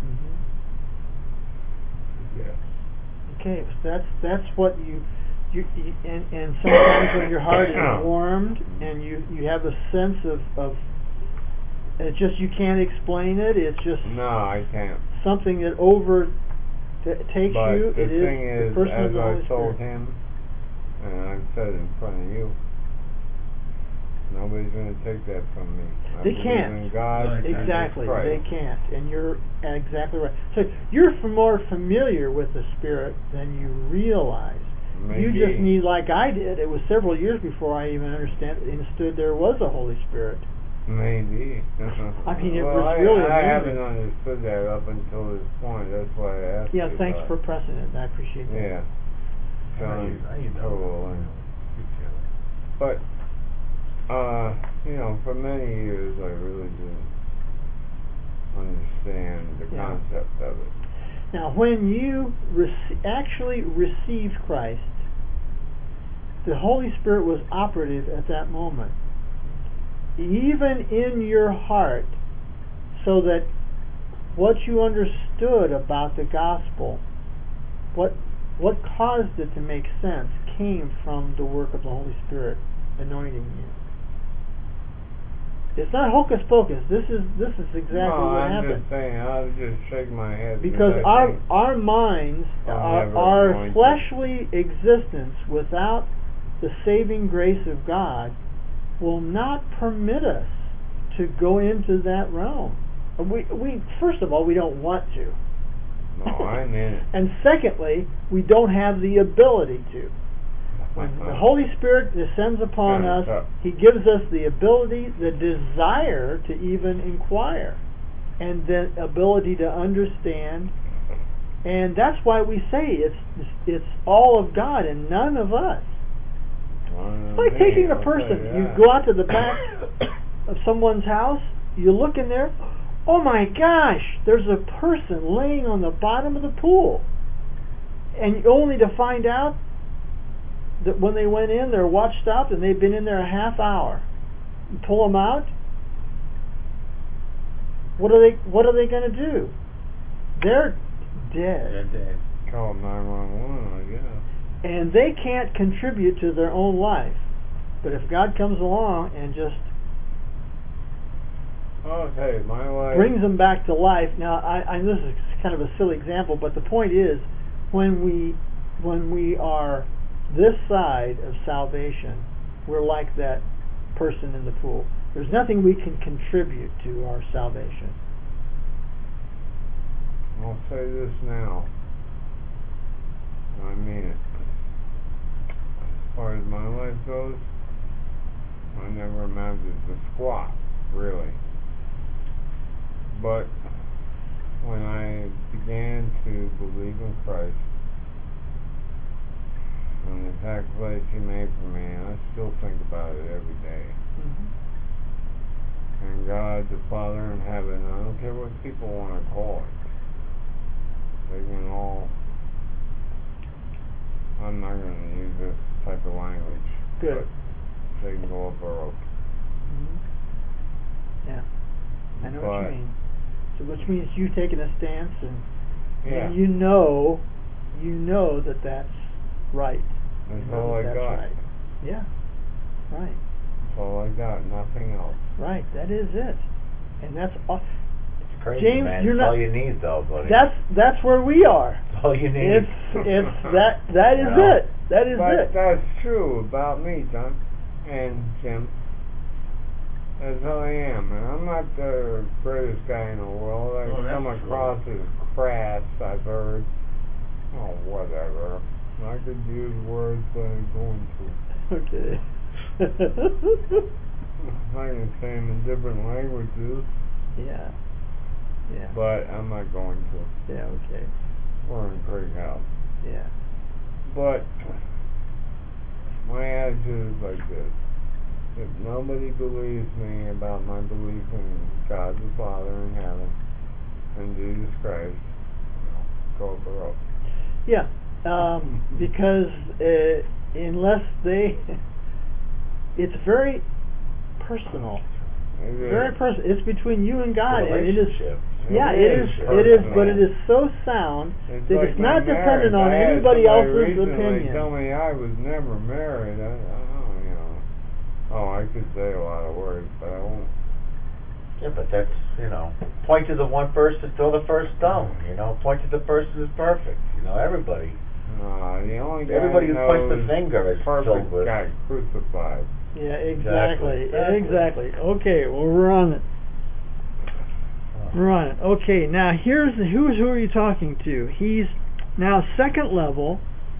Yes. Okay, so that's what you and sometimes when your heart is warmed and you have a sense of it's just you can't explain it. It's just no, I can't. Something that takes but you. The thing is is, the person as of the Holy I told Spirit. him, and I've said it in front of you, nobody's going to take that from me. They can't. In God, exactly, they Christ. can't, and you're exactly right. So you're more familiar with the Spirit than you realize. Maybe. You just need, like I did. It was several years before I even understood there was a Holy Spirit. Maybe. I mean, it well, was really I amazing. haven't understood that up until this point. That's why I asked. Yeah, you thanks about for pressing it. I appreciate that. Yeah. But for many years I really didn't understand the concept of it. Now, when you actually received Christ, the Holy Spirit was operative at that moment, even in your heart, so that what you understood about the gospel, what caused it to make sense, came from the work of the Holy Spirit anointing you. It's not hocus pocus. This is exactly what happened. I'm just saying. I'll just shake my head because our minds, our fleshly existence without the saving grace of God will not permit us to go into that realm. We first of all, we don't want to. No, I'm in it. And secondly, we don't have the ability to. When the Holy Spirit descends upon us, He gives us the ability, the desire to even inquire, and the ability to understand. And that's why we say it's all of God and none of us. It's like taking a person. You go out to the back of someone's house, you look in there, oh my gosh, there's a person laying on the bottom of the pool. And only to find out that when they went in, their watch stopped and they've been in there a half hour. You pull them out, what are they going to do? They're dead. They're dead. Call 911, I guess. And they can't contribute to their own life. But if God comes along and just my life brings them back to life. Now, I this is kind of a silly example, but the point is, when we are this side of salvation, we're like that person in the pool. There's nothing we can contribute to our salvation. I'll say this now. I mean it. As far as my life goes, I never amounted to squat, really. But when I began to believe in Christ and the sacrifice He made for me, I still think about it every day. Mm-hmm. And God, the Father in heaven, I don't care what people want to call it. They can all... I'm not going to use this type of language. Good. They can go up a rope. Mm-hmm. Yeah. I know what you mean. So which means you taking a stance and you know that that's right. That's all I got. Right. Yeah. Right. That's all I got. Nothing else. Right. That is it. And that's all. It's crazy, James, man. you're It's not, all you need, though, buddy. That's where we are. It's all you need. It's that is it. That is but it. That's true about me, John and Jim. That's how I am, and I'm not the greatest guy in the world. I come across as crass, I've heard. Oh, whatever. I could use words, but I'm going to. Okay. I can say them in different languages. Yeah. Yeah. But I'm not going to. Yeah, okay. We're in great health. Yeah. But my attitude is like this. If nobody believes me about my belief in God the Father in heaven and Jesus Christ, go up the rope. Yeah, because unless they, it's very personal. Very personal. It's between you and God, and it is. Yeah, it is, but it is so sound that like it's not dependent marriage. on anybody else's opinion. opinion. Tell me I was never married. I could say a lot of words, but I won't. Yeah, but that's, point to the one person to throw the first stone, point to the person who's perfect, everybody. The only guy everybody who points the knows finger is perfect filled with. got crucified. Yeah, exactly. Okay, well we're on it. We're on it. Okay, now here's who are you talking to? He's now second level.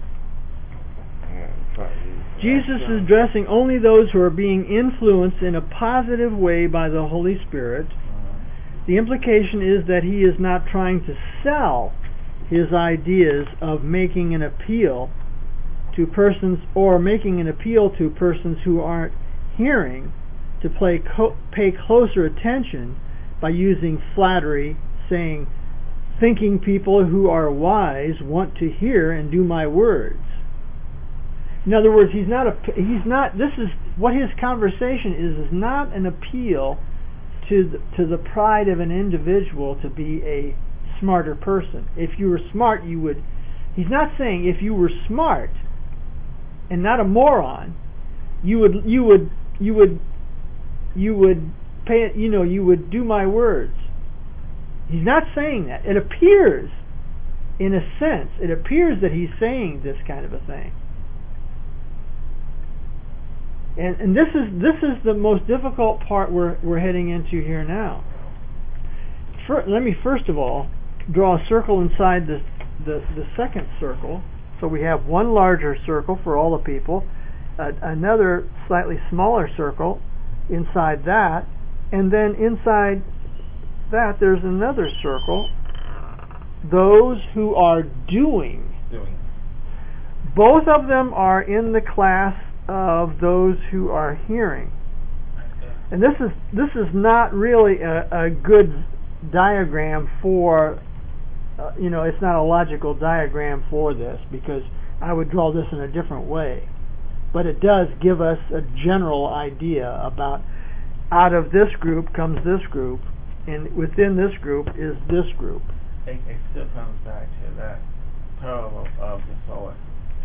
Jesus is addressing only those who are being influenced in a positive way by the Holy Spirit. The implication is that he is not trying to sell his ideas of making an appeal to persons or making an appeal to persons who aren't hearing to pay closer attention by using flattery, saying, thinking people who are wise want to hear and do my words. In other words, this is what his conversation is not an appeal to the pride of an individual to be a smarter person. If you were smart, you would. He's not saying if you were smart and not a moron, you would pay. You would do my words. He's not saying that. It appears, in a sense, that he's saying this kind of a thing. And this is the most difficult part we're heading into here now. Let me first of all draw a circle inside the second circle. So we have one larger circle for all the people, another slightly smaller circle inside that, and then inside that there's another circle. Those who are doing. Both of them are in the class of those who are hearing. And this is not really a good diagram for it's not a logical diagram for this, because I would draw this in a different way, but it does give us a general idea about out of this group comes this group, and within this group is this group. It still comes back to that parable of the sower.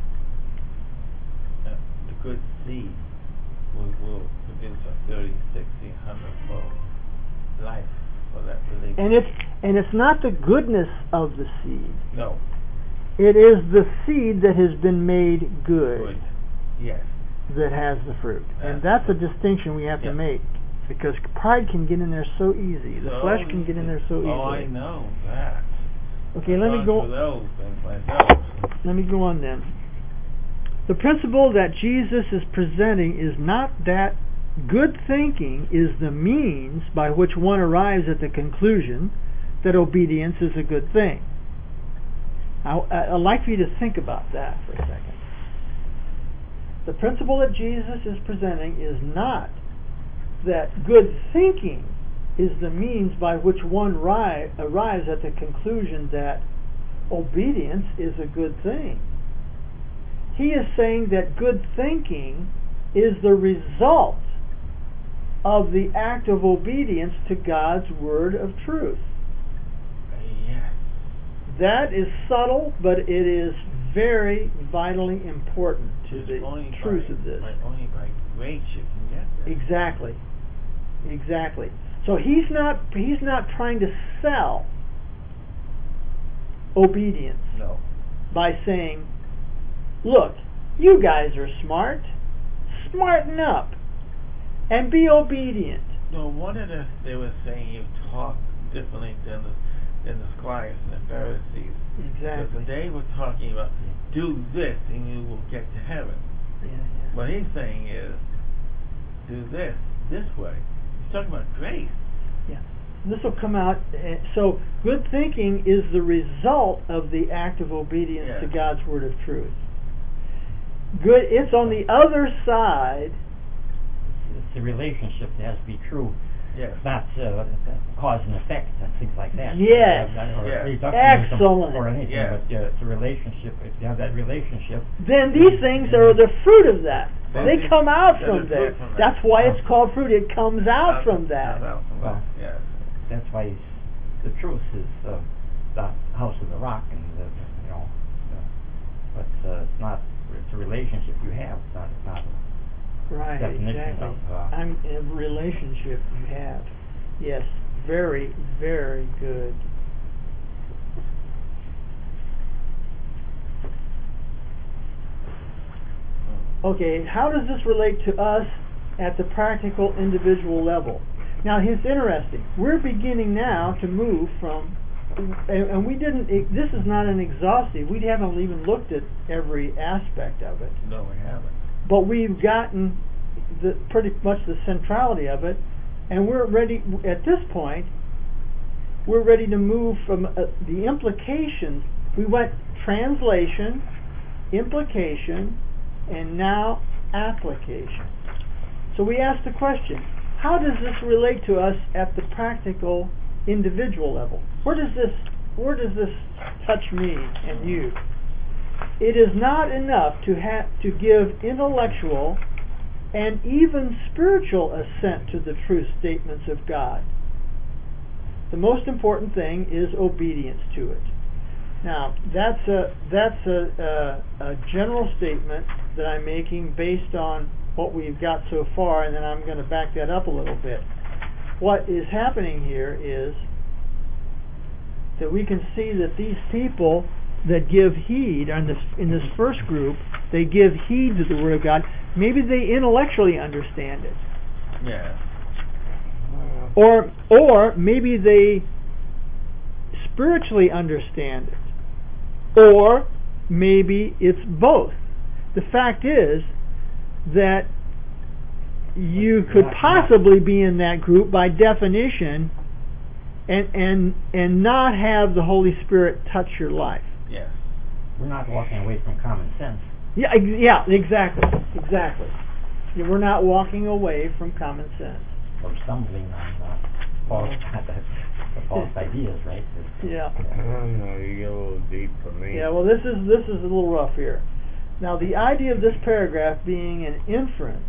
The good seed will produce a 30, 60, 100-fold life for that believer. And it's not the goodness of the seed. No. It is the seed that has been made good. Yes. That has the fruit. And that's a distinction we have to make, because pride can get in there so easy. The flesh can get in there so easily. Oh, I know that. Okay, let me go. Those things myself. Let me go on then. The principle that Jesus is presenting is not that good thinking is the means by which one arrives at the conclusion that obedience is a good thing. I'd like for you to think about that for a second. The principle that Jesus is presenting is not that good thinking is the means by which one arrives at the conclusion that obedience is a good thing. He is saying that good thinking is the result of the act of obedience to God's word of truth. Yes. That is subtle, but it is very vitally important to the truth of this. Only by grace you can get there. Exactly. So he's not trying to sell obedience. No. By saying, look, you guys are smart. Smarten up and be obedient. No wonder they were saying you talk differently than the scribes and the Pharisees. Exactly. Because they were talking about, do this and you will get to heaven. Yeah. What he's saying is, do this way. He's talking about grace. Yeah. This will come out. So good thinking is the result of the act of obedience to God's word of truth. Good. It's on the other side. It's a relationship that has to be true. Yes. Not cause and effect and things like that. Yes. Excellent. Or anything, but it's a relationship. If you have that relationship, then these things are the fruit of that. They come out from there. From that's why it's called fruit. It comes out from that. Yes. That's why the truth is the house of the rock, and but it's not. It's a relationship you have, not right. Definition Exactly. of I'm in a relationship you have. Yes. Very, very good. Okay, how does this relate to us at the practical individual level? Now, it's interesting. We're beginning now to move from, and we didn't, this is not an exhaustive, we haven't even looked at every aspect of it. No, we haven't. But we've gotten pretty much the centrality of it, and we're ready, at this point, we're ready to move from the implications. We went translation, implication, and now application. So we asked the question, how does this relate to us at the practical individual level? Where does this touch me and you? It is not enough to give intellectual and even spiritual assent to the true statements of God. The most important thing is obedience to it. Now, that's a general statement that I'm making based on what we've got so far, and then I'm going to back that up a little bit. What is happening here is that we can see that these people that give heed in this first group, they give heed to the Word of God. Maybe they intellectually understand it. Yeah. Or maybe they spiritually understand it. Or maybe it's both. The fact is that you could possibly be in that group by definition and not have the Holy Spirit touch your life. Yes. We're not walking away from common sense. Yeah, exactly. We're not walking away from common sense. Or stumbling on false ideas, right? Yeah. I don't know, you get a little deep for me. Yeah, well, this is a little rough here. Now, the idea of this paragraph being an inference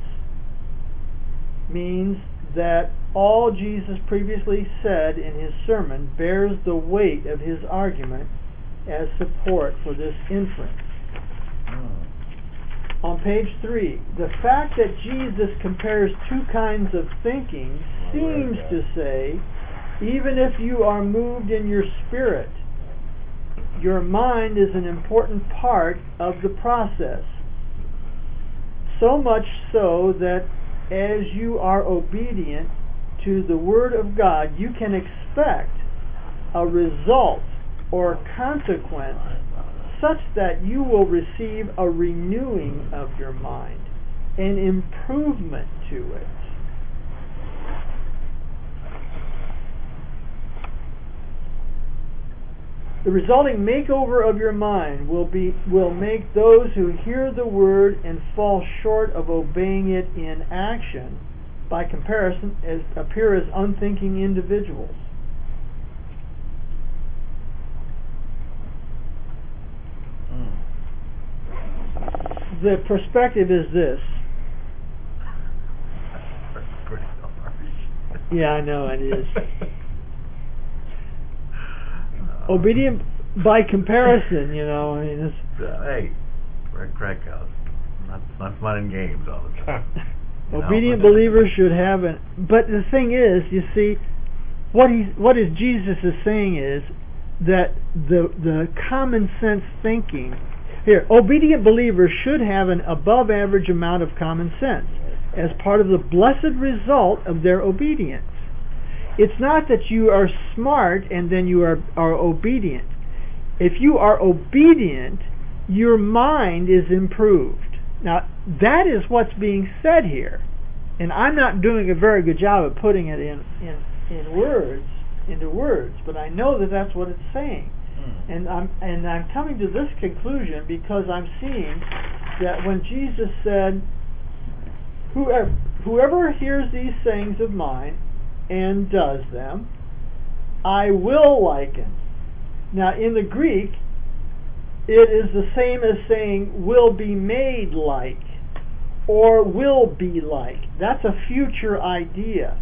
means that all Jesus previously said in his sermon bears the weight of his argument as support for this inference. On page 3, the fact that Jesus compares two kinds of thinking seems to say, even if you are moved in your spirit, your mind is an important part of the process. So much so that as you are obedient to the Word of God, you can expect a result or consequence such that you will receive a renewing of your mind, an improvement to it. The resulting makeover of your mind will make those who hear the word and fall short of obeying it in action, by comparison, appear as unthinking individuals. The perspective is this. That's pretty harsh. Yeah, I know it is. Obedient by comparison, you know. I mean, it's, hey, we're at Krakow. Not fun and games all the time. Obedient believers should have an. But the thing is, you see, what Jesus is saying is that the common sense thinking here, obedient believers should have an above average amount of common sense as part of the blessed result of their obedience. It's not that you are smart and then you are obedient. If you are obedient, your mind is improved. Now, that is what's being said here. And I'm not doing a very good job of putting it into words, but I know that that's what it's saying. And I'm coming to this conclusion because I'm seeing that when Jesus said, whoever hears these sayings of mine and does them, I will liken. Now, in the Greek, it is the same as saying will be made like or will be like. That's a future idea.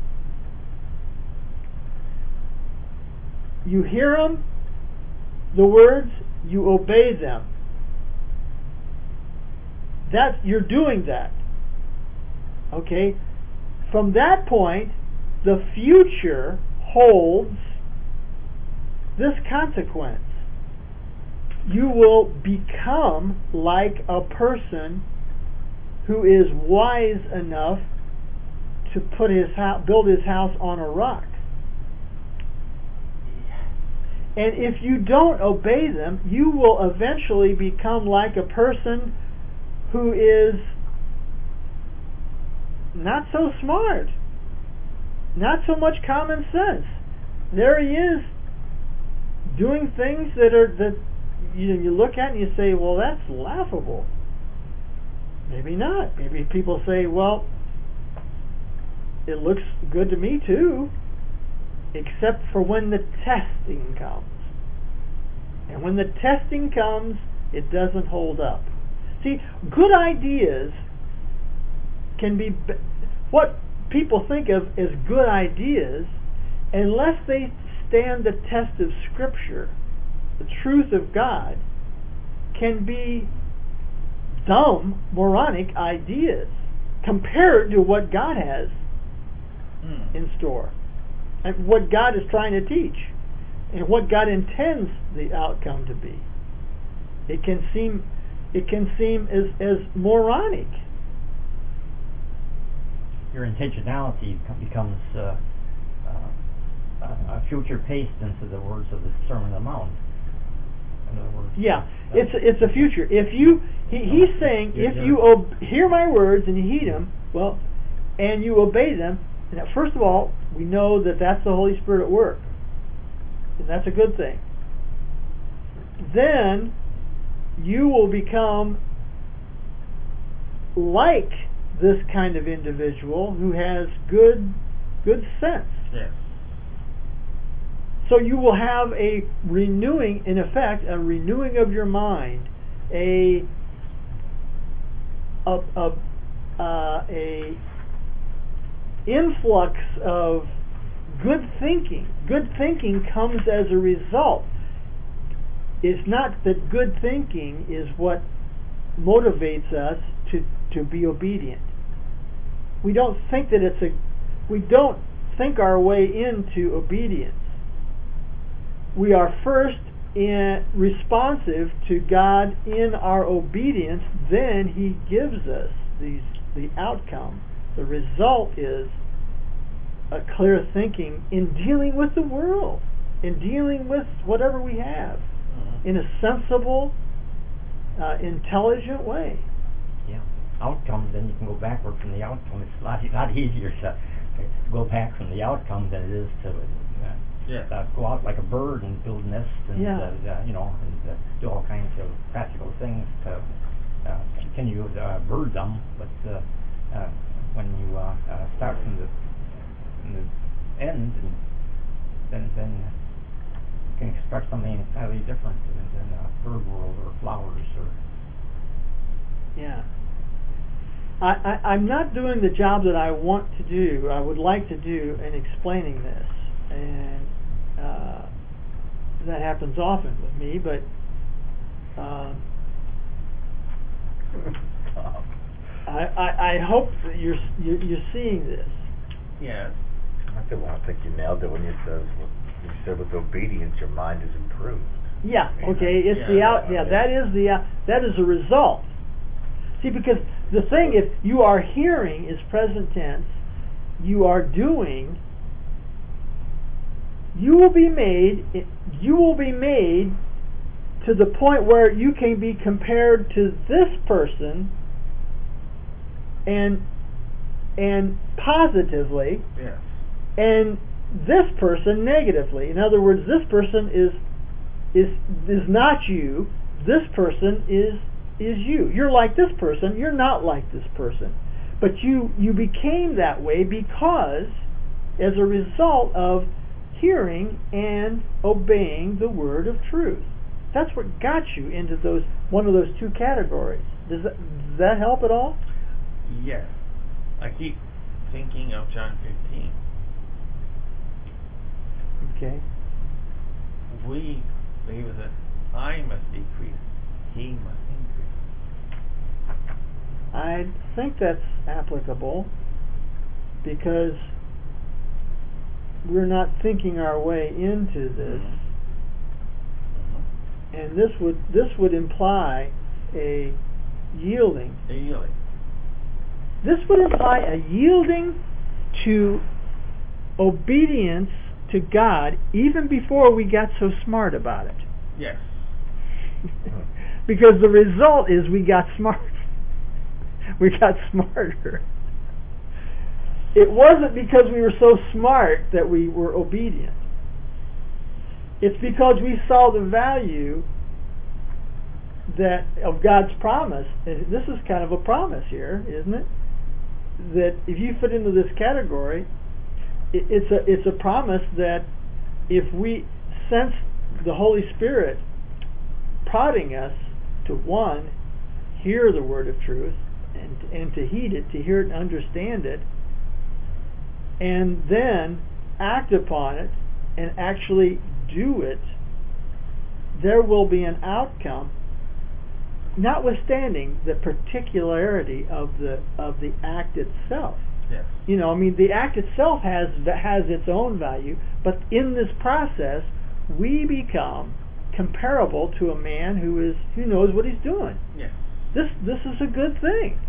You hear them, the words, you obey them. You're doing that. Okay? From that point, the future holds this consequence. You will become like a person who is wise enough to build his house on a rock. And if you don't obey them, you will eventually become like a person who is not so smart, not so much common sense. There he is doing things that you look at and you say, well, that's laughable. Maybe not. Maybe people say, well, it looks good to me too, except for when the testing comes. And when the testing comes, it doesn't hold up. See, good ideas can be what people think of as good ideas, unless they stand the test of Scripture, the truth of God, can be dumb, moronic ideas compared to what God has in store and what God is trying to teach and what God intends the outcome to be. It can seem as moronic. Your intentionality becomes a future paced into the words of the Sermon on the Mount. In other words, yeah, it's a future. If he's saying if you hear my words and you heed them, well, and you obey them. Now, first of all, we know that that's the Holy Spirit at work, and that's a good thing. Then you will become like this kind of individual who has good sense. Yes. So you will have a renewing, in effect, a renewing of your mind, a influx of good thinking. Good thinking comes as a result. It's not that good thinking is what motivates us to be obedient. We don't think that we don't think our way into obedience. We are first responsive to God in our obedience, then He gives us the outcome. The result is a clear thinking in dealing with the world. in dealing with whatever we have in a sensible, intelligent way. Yeah. Outcome, then you can go backward from the outcome. It's a lot easier to go back from the outcome than it is to go out like a bird and build nests and do all kinds of practical things to continue birddom. But when you start from the end, and then you can expect something entirely different than a bird world or flowers or. Yeah. I'm not doing the job that I want to do, I would like to do in explaining this, and that happens often with me, but I hope that you're seeing this. Yes. I think you nailed it when you said with obedience your mind is improved. Yeah. Okay. It's that is a result. See, because the thing, if you are hearing is present tense, you are doing. You will be made to the point where you can be compared to this person, and positively, yes, and this person negatively. In other words, this person is not you. This person is you. You're like this person. You're not like this person. But you became that way because, as a result of hearing and obeying the word of truth. That's what got you into one of those two categories. Does that help at all? Yes. I keep thinking of John 15. Okay. We believe that I must decrease, he must increase. I think that's applicable because we're not thinking our way into this, and this would imply a yielding. A yielding. This would imply a yielding to obedience to God even before we got so smart about it. Yes. Because the result is we got smart. We got smarter. It wasn't because we were so smart that we were obedient. It's because we saw the value of God's promise. And this is kind of a promise here, isn't it? That if you fit into this category, it's a promise that if we sense the Holy Spirit prodding us to, one, hear the word of truth and to heed it, to hear it and understand it, and then act upon it and actually do it, there will be an outcome, notwithstanding the particularity of the act itself. Yes. The act itself has its own value, but in this process, we become comparable to a man who knows what he's doing. Yes. This is a good thing.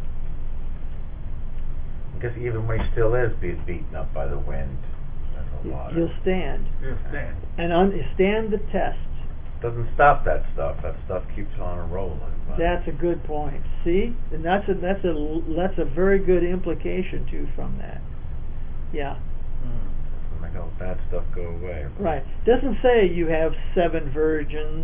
Because even when he still is being beaten up by the wind and the water, he'll stand. He'll stand. And stand the test. Doesn't stop that stuff. That stuff keeps on rolling. That's a good point. See, and that's a very good implication too from that. Yeah. Doesn't make all bad stuff go away. Right. Doesn't say you have 7 virgins.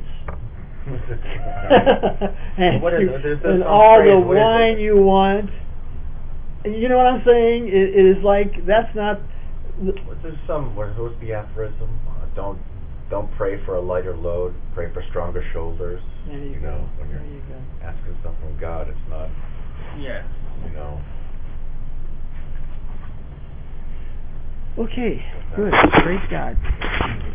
and all the wine you want. You know what I'm saying? It is like that's not. There's supposed to be aphorism. Don't pray for a lighter load. Pray for stronger shoulders. There you go. When you're asking stuff from God, it's not. Yes. Okay. Good. Praise God.